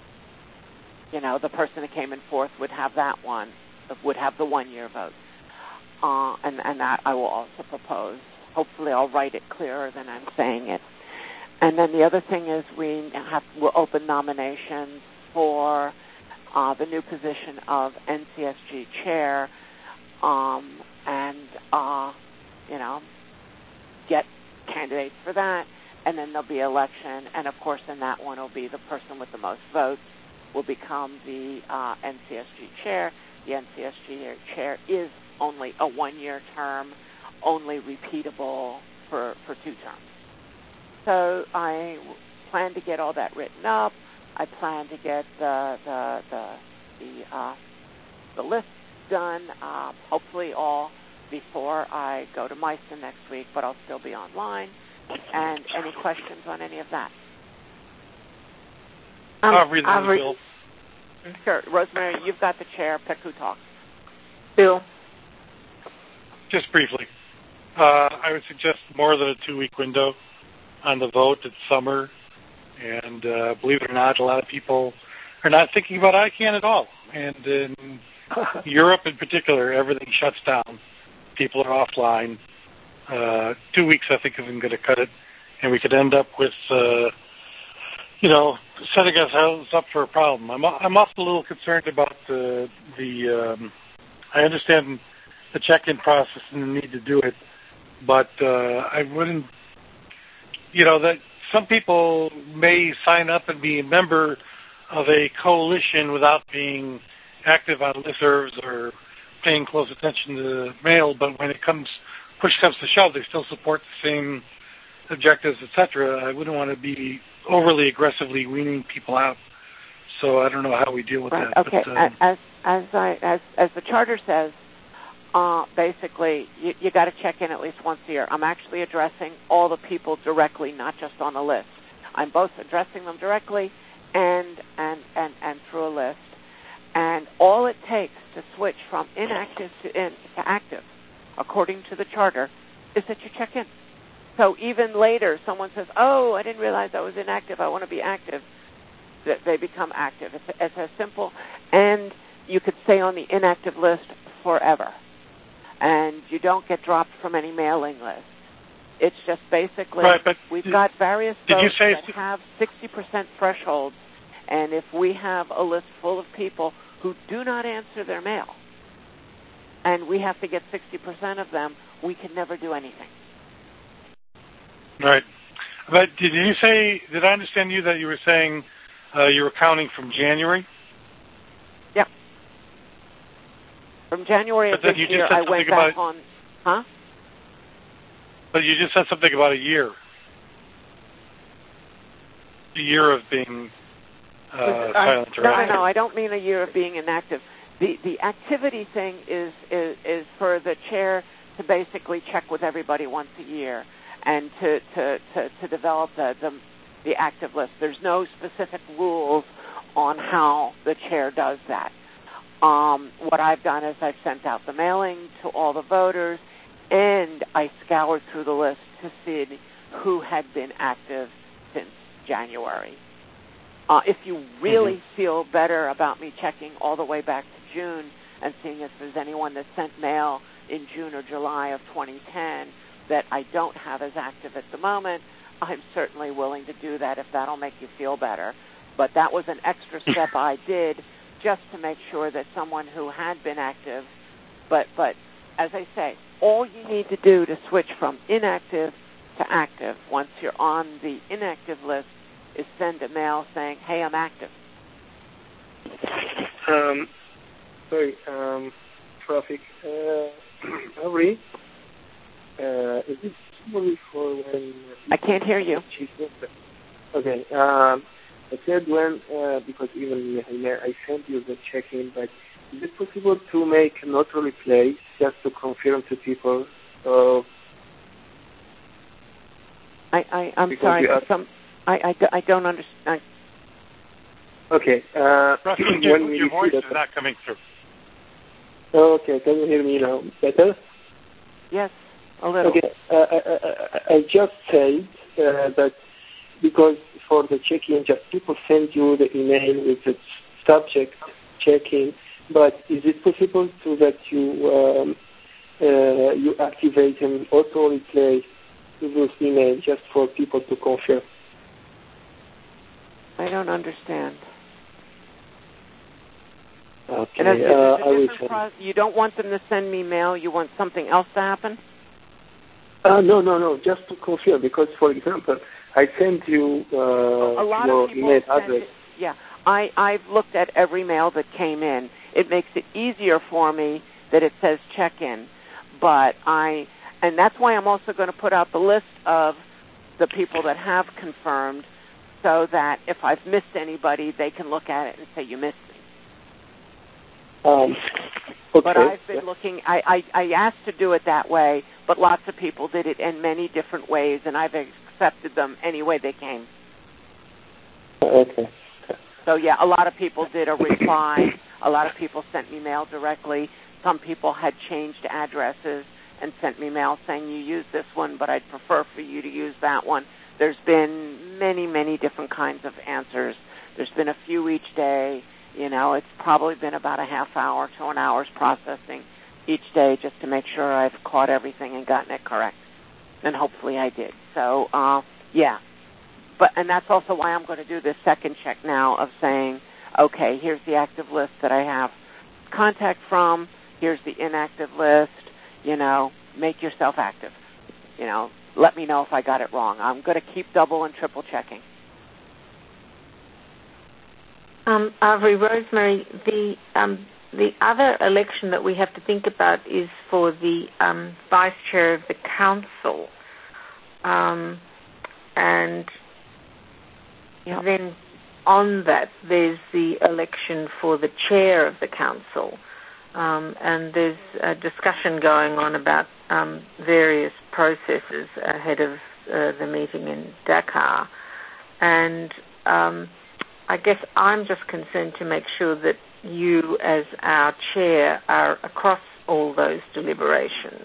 you know, the person that came in fourth would have that one, would have the one-year vote, uh, and and that I will also propose. Hopefully, I'll write it clearer than I'm saying it. And then the other thing is we have we'll open nominations for uh, the new position of N C S G chair, um, and uh, you know, get candidates for that, and then there'll be election, and of course in that one will be the person with the most votes will become the uh, N C S G chair. The N C S G chair is only a one-year term, only repeatable for, for two terms. So I plan to get all that written up. I plan to get the the the the, uh, the list done, uh, hopefully all before I go to Meissen next week, but I'll still be online. And any questions on any of that? Um, I'll read the re- bill. Sure. Rosemary, you've got the chair. Pick who talks. Bill. Just briefly. Uh, I would suggest more than a two-week window on the vote. It's summer, and uh, believe it or not, a lot of people are not thinking about I CAN at all. And in Europe in particular, everything shuts down. People are offline. Uh, two weeks, I think, isn't going to cut it, and we could end up with, uh, you know, setting ourselves up for a problem. I'm, I'm also a little concerned about the, the um, I understand the check-in process and the need to do it, but uh, I wouldn't, you know, that some people may sign up and be a member of a coalition without being active on listservs or paying close attention to the mail, but when it comes push comes to shove, they still support the same objectives, et cetera, I wouldn't want to be overly aggressively weaning people out. So I don't know how we deal with right, that. Okay, but, um, as as I as as the charter says, uh, basically you, you got to check in at least once a year. I'm actually addressing all the people directly, not just on the list. I'm both addressing them directly and and and, and through a list. And all it takes to switch from inactive to in to active, according to the charter, is that you check in. So even later, someone says, "Oh, I didn't realize I was inactive. I want to be active." That they become active. It's, it's as simple, and you could stay on the inactive list forever, and you don't get dropped from any mailing list. It's just basically right, but we've did, got various did folks you say that have sixty percent thresholds, and if we have a list full of people who do not answer their mail, and we have to get sixty percent of them, we can never do anything. Right. But did you say, did I understand you that you were saying uh, you were counting from January? Yeah. From January but of this year, I went back on, huh? But you just said something about a year. A year of being uh, uh, silent, no, right? No, no, I don't mean a year of being inactive. The the activity thing is, is, is for the chair to basically check with everybody once a year and to, to, to, to develop the, the the active list. There's no specific rules on how the chair does that. Um, what I've done is I've sent out the mailing to all the voters, and I scoured through the list to see who had been active since January. Uh, if you really mm-hmm. feel better about me checking all the way back to June and seeing if there's anyone that sent mail in June or July of twenty ten that I don't have as active at the moment, I'm certainly willing to do that if that'll make you feel better. But that was an extra step I did just to make sure that someone who had been active, but, but as I say, all you need to do to switch from inactive to active once you're on the inactive list is send a mail saying, "Hey, I'm active." Um, sorry, um, traffic. Uh, Avery, uh, is it only for when... I can't hear you. Okay, um, I said when, uh, because even I sent you the check-in, but is it possible to make a not replace just to confirm to people? So I, I, I'm sorry. Some, I, I, I don't understand. Okay. Uh, Russell, your, your voice is not coming through. Okay, can you hear me now better? Yes, a little. Okay, uh, I, I, I just said uh, that because for the check-in, just people send you the email with the subject check-in, but is it possible to that you um, uh, you activate and auto replay those emails just for people to confirm? I don't understand. Okay, and is, is uh, I will pro- you don't want them to send me mail, you want something else to happen? Uh, no, no, no, just to confirm, because, for example, I sent you uh, a lot your of people email send address. It, yeah, I, I've looked at every mail that came in. It makes it easier for me that it says check-in, but I, and that's why I'm also going to put out the list of the people that have confirmed so that if I've missed anybody, they can look at it and say, you missed me. Um, okay. But I've been looking, I, I, I asked to do it that way, but lots of people did it in many different ways, and I've accepted them any way they came. Okay. So, yeah, a lot of people did a reply. A lot of people sent me mail directly. Some people had changed addresses and sent me mail saying, you use this one, but I'd prefer for you to use that one. There's been many, many different kinds of answers. There's been a few each day. You know, it's probably been about a half hour to an hour's processing each day just to make sure I've caught everything and gotten it correct. And hopefully I did. So, uh, yeah. But and that's also why I'm going to do this second check now of saying, okay, here's the active list that I have contact from. Here's the inactive list. You know, make yourself active. You know, let me know if I got it wrong. I'm going to keep double and triple checking. Um, Avery, Rosemary, the um, the other election that we have to think about is for the um, vice chair of the council. Um, and yep. then on that, there's the election for the chair of the council. Um, and there's a discussion going on about um, various processes ahead of uh, the meeting in Dakar. And um, I guess I'm just concerned to make sure that you, as our chair, are across all those deliberations.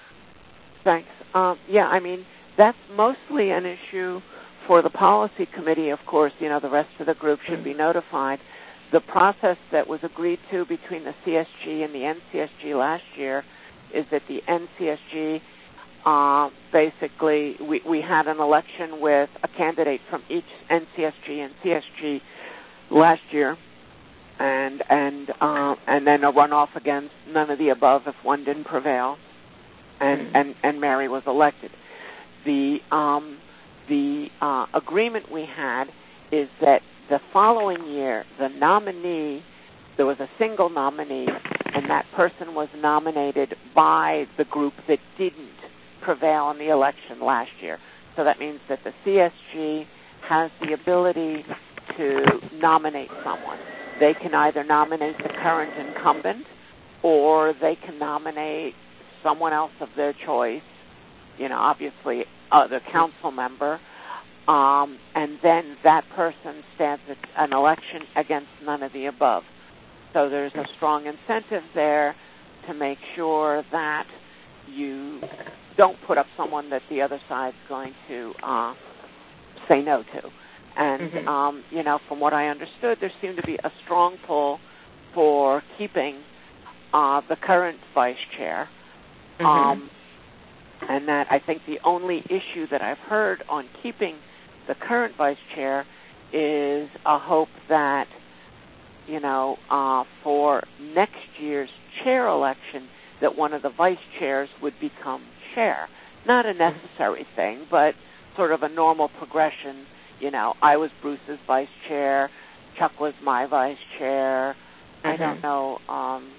Thanks. Um, yeah, I mean, that's mostly an issue for the policy committee. Of course, you know, the rest of the group should be notified. The process that was agreed to between the C S G and the N C S G last year is that the N C S G, uh, basically, we, we had an election with a candidate from each N C S G and C S G last year, and and uh, and then a runoff against none of the above if one didn't prevail, and mm-hmm. and, and Mary was elected. The um, the uh, agreement we had is that the following year, the nominee, there was a single nominee, and that person was nominated by the group that didn't prevail in the election last year. So that means that the C S G has the ability to nominate someone. They can either nominate the current incumbent, or they can nominate someone else of their choice, you know, obviously uh, the council member, Um, and then that person stands an election against none of the above. So there's a strong incentive there to make sure that you don't put up someone that the other side's going to uh, say no to. And, mm-hmm. um, you know, from what I understood, there seemed to be a strong pull for keeping uh, the current vice chair. Mm-hmm. Um, and that I think the only issue that I've heard on keeping the current vice chair is a hope that, you know, uh, for next year's chair election, that one of the vice chairs would become chair. Not a necessary thing, but sort of a normal progression. You know, I was Bruce's vice chair, Chuck was my vice chair. Mm-hmm. I don't know um,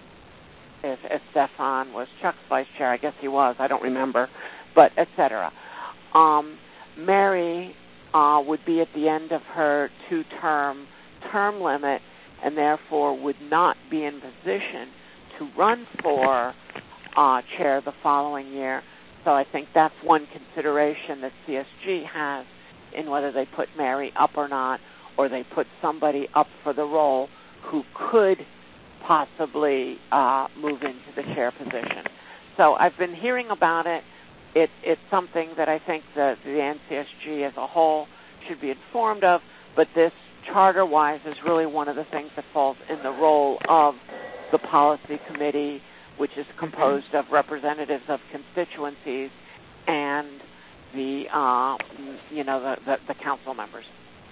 if, if Stefan was Chuck's vice chair. I guess he was. I don't remember, but et cetera. Um, Mary uh, would be at the end of her two-term term limit and therefore would not be in position to run for uh, chair the following year. So I think that's one consideration that C S G has in whether they put Mary up or not, or they put somebody up for the role who could possibly uh, move into the chair position. So I've been hearing about it. It, it's something that I think the, the N C S G as a whole should be informed of, but this, charter-wise, is really one of the things that falls in the role of the policy committee, which is composed mm-hmm. of representatives of constituencies and the, uh, you know, the, the, the council members.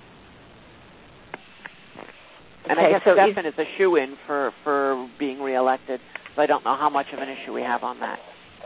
And okay, I guess so Stefan is a shoo-in for, for being reelected, so I don't know how much of an issue we have on that.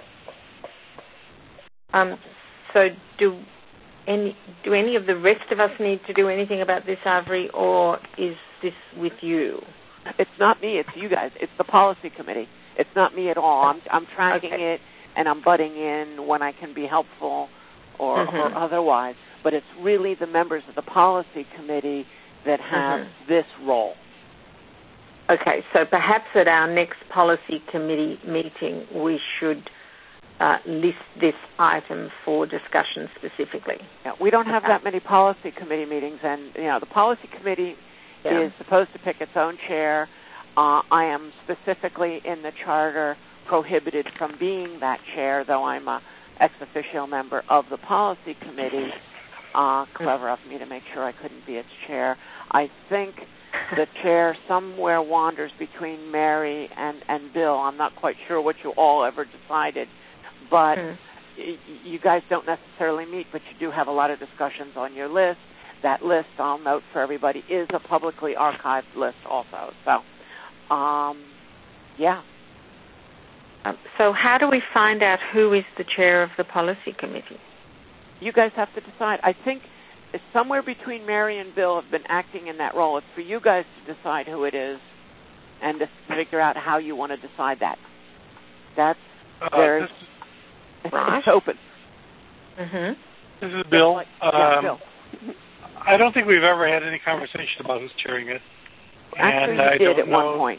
Um, so do any do any of the rest of us need to do anything about this, Avery, or is this with you? It's not me. It's you guys. It's the policy committee. It's not me at all. I'm I'm tracking okay. it, and I'm butting in when I can be helpful or, mm-hmm. or otherwise. But it's really the members of the policy committee that have mm-hmm. this role. Okay, so perhaps at our next policy committee meeting we should uh, list this item for discussion specifically. Yeah, we don't have okay. that many policy committee meetings, and you know the policy committee yeah. is supposed to pick its own chair. Uh, I am specifically in the charter prohibited from being that chair, though I'm a ex officio member of the policy committee. Uh, clever of me to make sure I couldn't be its chair. I think the chair somewhere wanders between Mary and, and Bill. I'm not quite sure what you all ever decided, but mm. y- you guys don't necessarily meet, but you do have a lot of discussions on your list. That list, I'll note for everybody, is a publicly archived list also. So, um, yeah. Um, so how do we find out who is the chair of the policy committee? You guys have to decide. I think it's somewhere between Mary and Bill have been acting in that role. It's for you guys to decide who it is and to figure out how you want to decide that. That's uh, there's this, it's open. Mhm. This is Bill. Like, um, yeah, Bill. I don't think we've ever had any conversation about who's chairing it. Actually, and we I did don't at know, one point.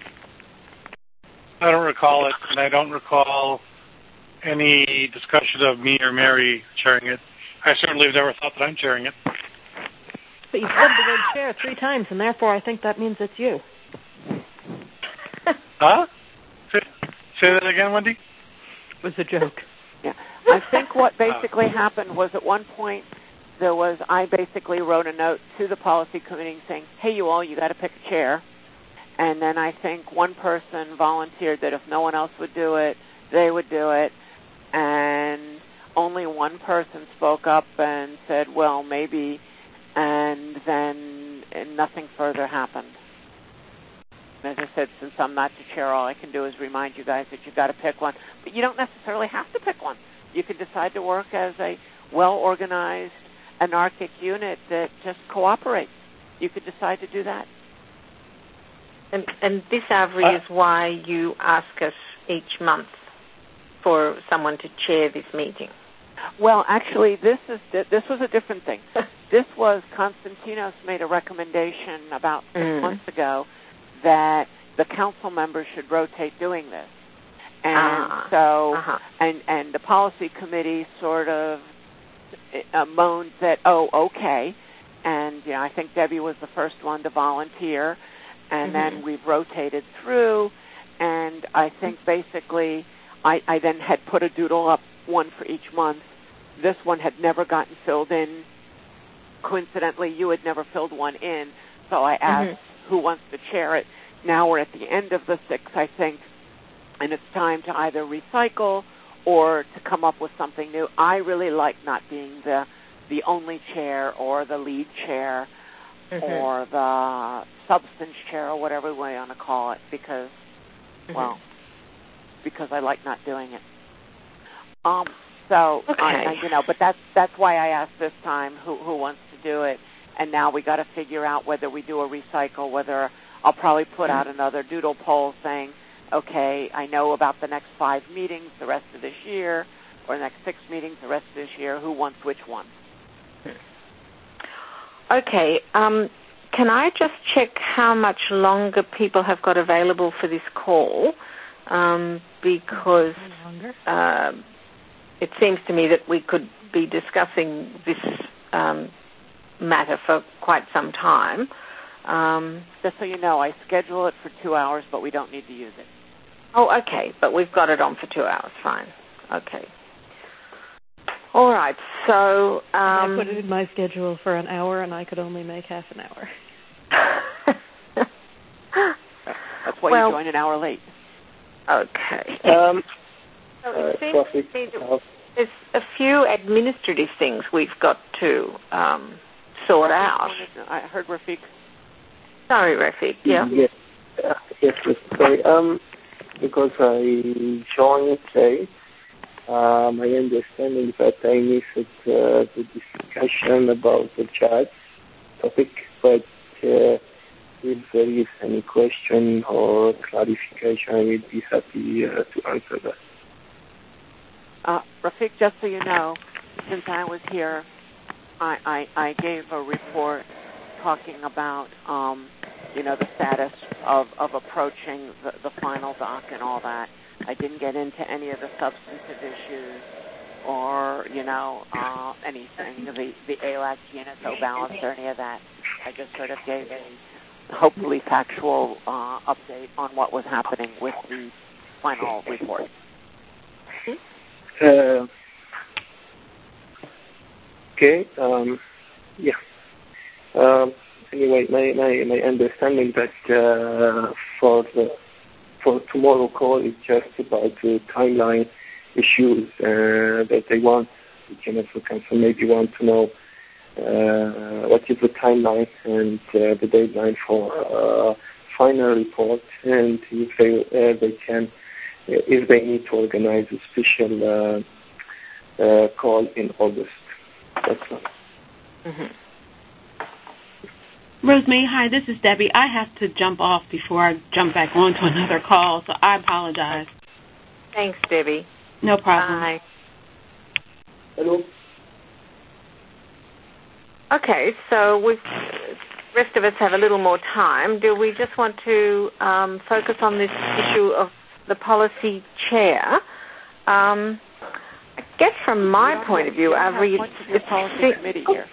I don't recall it, and I don't recall any discussion of me or Mary chairing it. I certainly have never thought that I'm chairing it. But you said the word chair three times, and therefore I think that means it's you. Huh? Say, say that again, Wendy? It was a joke. Yeah. I think what basically happened was at one point there was, I basically wrote a note to the policy committee saying, hey, you all, you got to pick a chair. And then I think one person volunteered that if no one else would do it, they would do it. And only one person spoke up and said, well, maybe, and then and nothing further happened. As I said, since I'm not the chair, all I can do is remind you guys that you've got to pick one. But you don't necessarily have to pick one. You can decide to work as a well-organized, anarchic unit that just cooperates. You could decide to do that. And, and this, Avery, uh, is why you ask us each month for someone to chair this meeting. Well, actually, this is this was a different thing. This was Konstantinos made a recommendation about six mm. months ago that the council members should rotate doing this. And uh, so, uh-huh. and, and the policy committee sort of uh, moaned that, oh, okay. And, you know, I think Debbie was the first one to volunteer. And mm-hmm. then we've rotated through. And I think basically I, I then had put a doodle up, one for each month. This one had never gotten filled in. Coincidentally, you had never filled one in. So I asked mm-hmm. who wants to chair it. Now we're at the end of the six, I think. And it's time to either recycle or to come up with something new. I really like not being the the only chair or the lead chair mm-hmm. or the substance chair or whatever way you want to call it because, mm-hmm. well, because I like not doing it. Um. So, okay. I, I, you know, but that's that's why I asked this time who who wants to do it. And now we got to figure out whether we do a recycle, whether I'll probably put mm-hmm. out another doodle poll saying, okay, I know about the next five meetings the rest of this year, or the next six meetings the rest of this year. Who wants which one? Okay. Um, can I just check how much longer people have got available for this call? Um, because uh, it seems to me that we could be discussing this um, matter for quite some time. Um, just so you know, I schedule it for two hours, but we don't need to use it. Oh, okay, but we've got it on for two hours. Fine. Okay. All right. So um, I put it in my schedule for an hour, and I could only make half an hour. That's why well, you joined an hour late. Okay. Um, so uh, it seems to me that there's a few administrative things we've got to um, sort out. I heard Rafiq. Sorry, Rafiq. Yeah. Yes. Uh, yes. Sorry. Um. Because I joined late, uh, my understanding that I missed uh, the discussion about the chat topic, but uh, if there is any question or clarification, I will be happy uh, to answer that. Uh, Rafiq, just so you know, since I was here, I, I, I gave a report talking about um, you know, the status of, of approaching the, the final doc and all that. I didn't get into any of the substantive issues or, you know, uh, anything, the, the A L A C G N S O balance or any of that. I just sort of gave a hopefully factual uh, update on what was happening with the final report. Uh, okay, um, yeah. Um, Anyway, my, my, my understanding that uh, for the for tomorrow call is just about the timeline issues uh, that they want. The G N S O Council maybe want to know uh, what is the timeline and uh, the deadline for uh, final report, and if they uh, they can if they need to organize a special uh, uh, call in August. That's all. Mm-hmm. Rosemary, hi, this is Debbie. I have to jump off before I jump back on to another call, so I apologize. Thanks, Debbie. No problem. Bye. Hello. Okay, so we rest of us have a little more time. Do we just want to um, focus on this issue of the policy chair? Um, I guess from my point of view, I've read the policy committee here.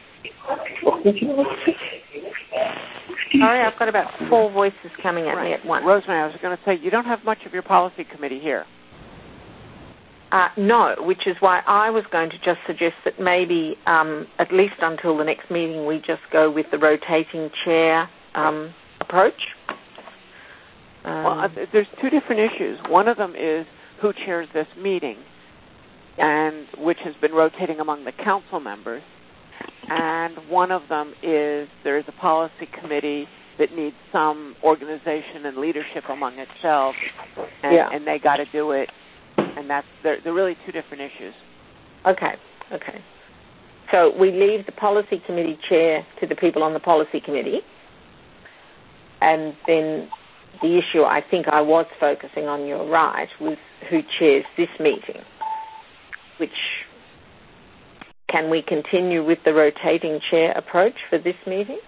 Sorry, I've got about four voices coming at right. me at once. Rosemary, I was going to say, you don't have much of your policy committee here. Uh, no, which is why I was going to just suggest that maybe, um, at least until the next meeting, we just go with the rotating chair um, approach. Um, well, uh, there's two different issues. One of them is who chairs this meeting, and which has been rotating among the council members. And one of them is there is a policy committee that needs some organization and leadership among itself, and, yeah. and they got to do it. And that's they're, they're really two different issues. Okay, okay. So we leave the policy committee chair to the people on the policy committee, and then the issue I think I was focusing on, you're right, was who chairs this meeting, which can we continue with the rotating chair approach for this meeting?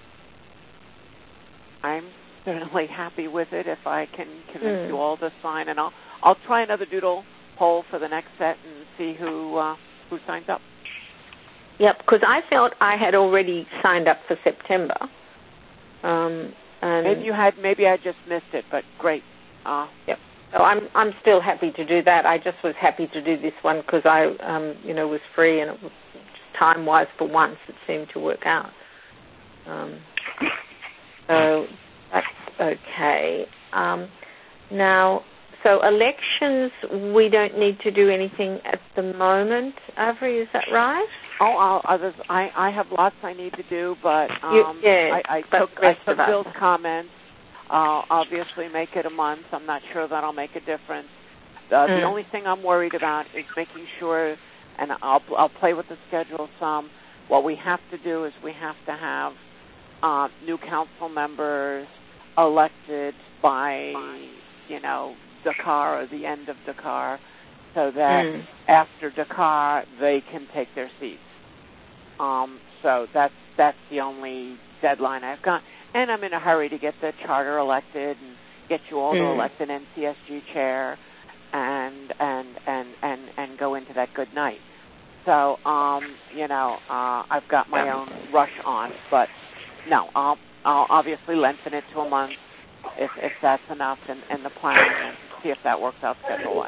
I'm certainly happy with it if I can convince mm. you all to sign, and I'll I'll try another doodle poll for the next set and see who uh, who signs up. Yep, because I felt I had already signed up for September. Um, and maybe you had, maybe I just missed it, but great. Uh, yep. So I'm I'm still happy to do that. I just was happy to do this one because I um, you know was free and it was time wise for once it seemed to work out. Um, so that's okay. Um, now, so elections, we don't need to do anything at the moment. Avery, is that right? Oh, I'll, others, I, I have lots I need to do, but um, you, yeah, I, I but took, I took Bill's comments. I'll obviously make it a month. I'm not sure that'll make a difference. Uh, mm. The only thing I'm worried about is making sure, and I'll, I'll play with the schedule some, what we have to do is we have to have uh, new council members elected by, you know, Dakar or the end of Dakar, so that mm. after Dakar they can take their seats. Um, so that's that's the only deadline I've got, and I'm in a hurry to get the charter elected and get you all mm. to elect an N C S G chair, and and and and and go into that good night. So um, you know, uh, I've got my own rush on, but no, I'll I'll obviously lengthen it to a month if if that's enough, and, and the plan, and see if that works out schedule-wise.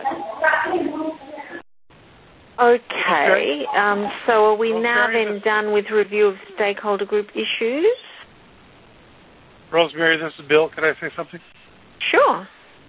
Okay, um, so are we now then done with review of stakeholder group issues? Rosemary, this is Bill. Can I say something? Sure.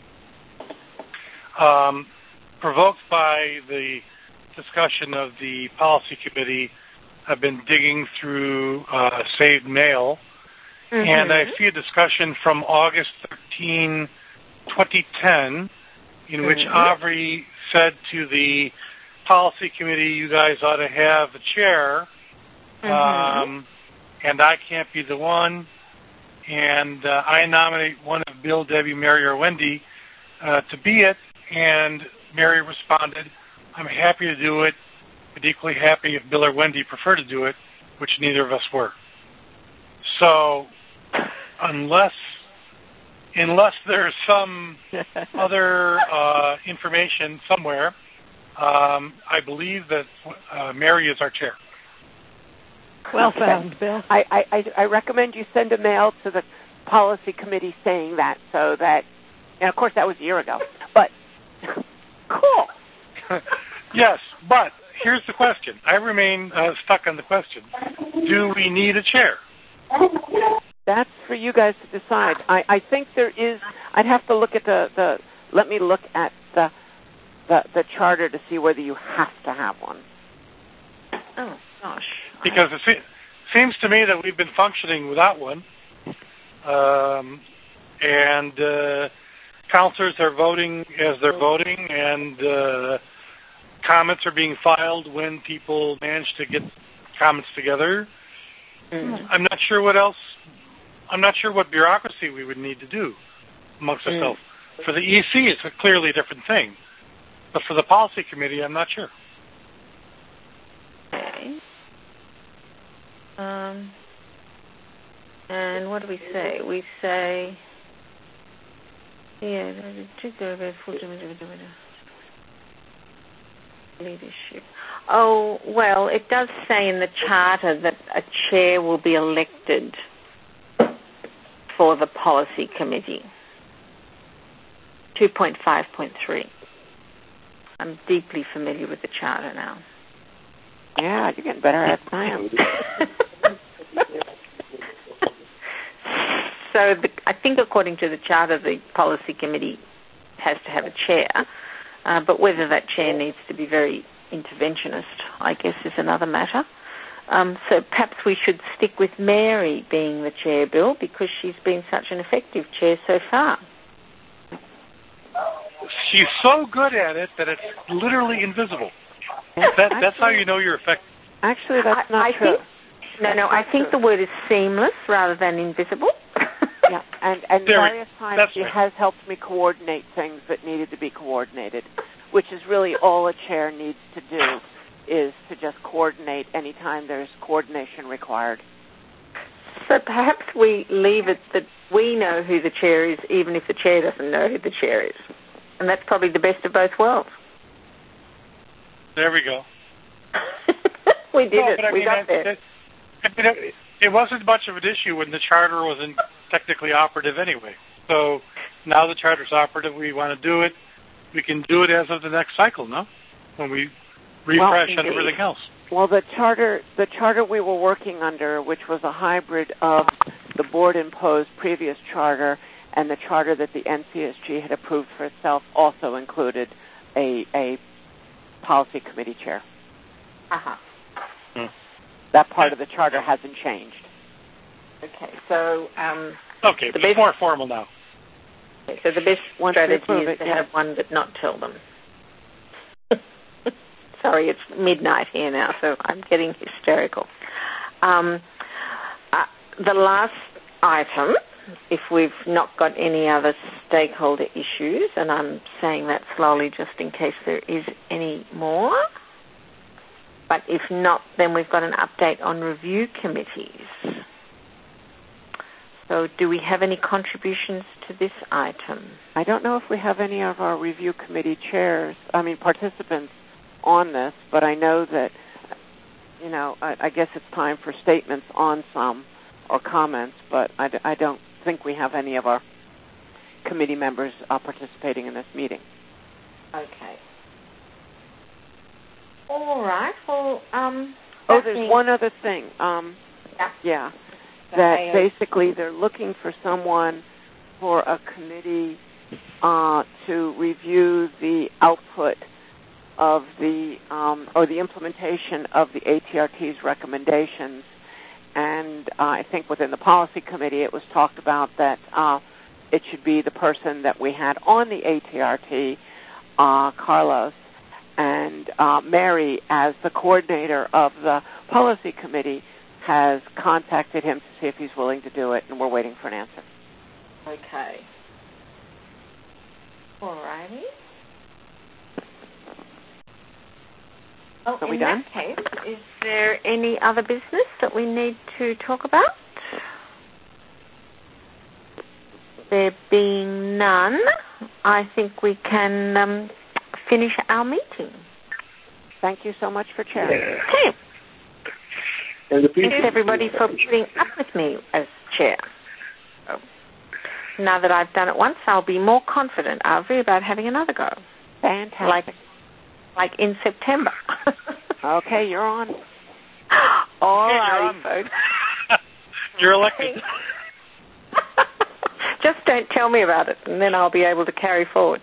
Um, provoked by the discussion of the policy committee, I've been digging through uh, saved mail, mm-hmm. and I see a discussion from August thirteenth, twenty ten, in mm-hmm. which Avery said to the policy committee, you guys ought to have a chair, mm-hmm. um, and I can't be the one, and uh, I nominate one of Bill, Debbie, Mary, or Wendy uh, to be it, and Mary responded, I'm happy to do it, but equally happy if Bill or Wendy prefer to do it, which neither of us were. So unless unless there's some other uh, information somewhere, um, I believe that uh, Mary is our chair. Well found, Bill. I, I, I recommend you send a mail to the policy committee saying that, so that, and of course that was a year ago, but cool. Yes, but here's the question. I remain uh, stuck on the question. Do we need a chair? That's for you guys to decide. I, I think there is, I'd have to look at the, the let me look at the, the the charter to see whether you have to have one. Oh, gosh. Because it se- seems to me that we've been functioning without one. Um, and uh, counselors are voting as they're voting, and uh, comments are being filed when people manage to get comments together. Mm. I'm not sure what else I'm not sure what bureaucracy we would need to do amongst Mm. ourselves. For the E C, it's a clearly different thing. But for the policy committee, I'm not sure. Okay. Um, and what do we say? We say, yeah, leadership. Oh, well, it does say in the charter that a chair will be elected for the policy committee. two point five point three. I'm deeply familiar with the charter now. Yeah, you're getting better at science. So the, I think according to the charter, the policy committee has to have a chair, uh, but whether that chair needs to be very interventionist, I guess, is another matter. Um, so perhaps we should stick with Mary being the chair, Bill, because she's been such an effective chair so far. She's so good at it that it's literally invisible. That, actually, that's how you know you're effective. Actually, that's I, not I true. Think, no, no, I think true. the word is seamless rather than invisible. Yeah, and, and There, various times that's she right. has helped me coordinate things that needed to be coordinated, which is really all a chair needs to do, is to just coordinate any time there's coordination required. So perhaps we leave it that we know who the chair is, even if the chair doesn't know who the chair is. And that's probably the best of both worlds. There we go. we did no, it. But I we mean, got I, there. It, I mean, it, it wasn't much of an issue when the charter wasn't technically operative anyway. So now the charter's operative, we want to do it. We can do it as of the next cycle, no? When we refresh well, on everything else. Well, the charter, the charter we were working under, which was a hybrid of the board-imposed previous charter and the charter that the N C S G had approved for itself, also included a, a policy committee chair. Uh-huh. Hmm. That part of the charter hasn't changed. Okay, so... Um, okay, the it's best, more formal now. Okay, so the best Once strategy is it, to yeah. have one but not tell them. Sorry, it's midnight here now, so I'm getting hysterical. Um, uh, the last item, if we've not got any other stakeholder issues, and I'm saying that slowly just in case there is any more, but if not, then we've got an update on review committees. So do we have any contributions to this item? I don't know if we have any of our review committee chairs, I mean participants, on this, but I know that, you know, I, I guess it's time for statements on some or comments, but I, I don't think we have any of our committee members uh, participating in this meeting. Okay. All right. Well, um... Oh, there's means... one other thing. Um, yeah. Yeah. That basically they're looking for someone for a committee uh, to review the output of the um, or the implementation of the A T R T's recommendations, and uh, I think within the policy committee it was talked about that uh, it should be the person that we had on the A T R T, uh, Carlos, and uh, Mary as the coordinator of the policy committee has contacted him to see if he's willing to do it, and we're waiting for an answer. Okay. All righty. Well, Are we in done? that case, is there any other business that we need to talk about? There being none, I think we can um, finish our meeting. Thank you so much for chairing. Okay. Thanks, everybody, for putting up with me as chair. So, now that I've done it once, I'll be more confident, Avi, about having another go. Fantastic. Like, like in September. Okay, you're on. All okay, right, you're on. folks. You're elected. Just don't tell me about it, and then I'll be able to carry forward.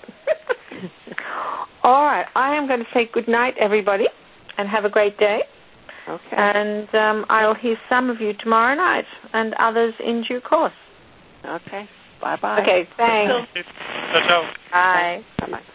All right, I am going to say good night, everybody, and have a great day. Okay. And um, I'll hear some of you tomorrow night, and others in due course. Okay. Bye-bye. Okay, thanks. Ciao, ciao. Bye. Bye-bye.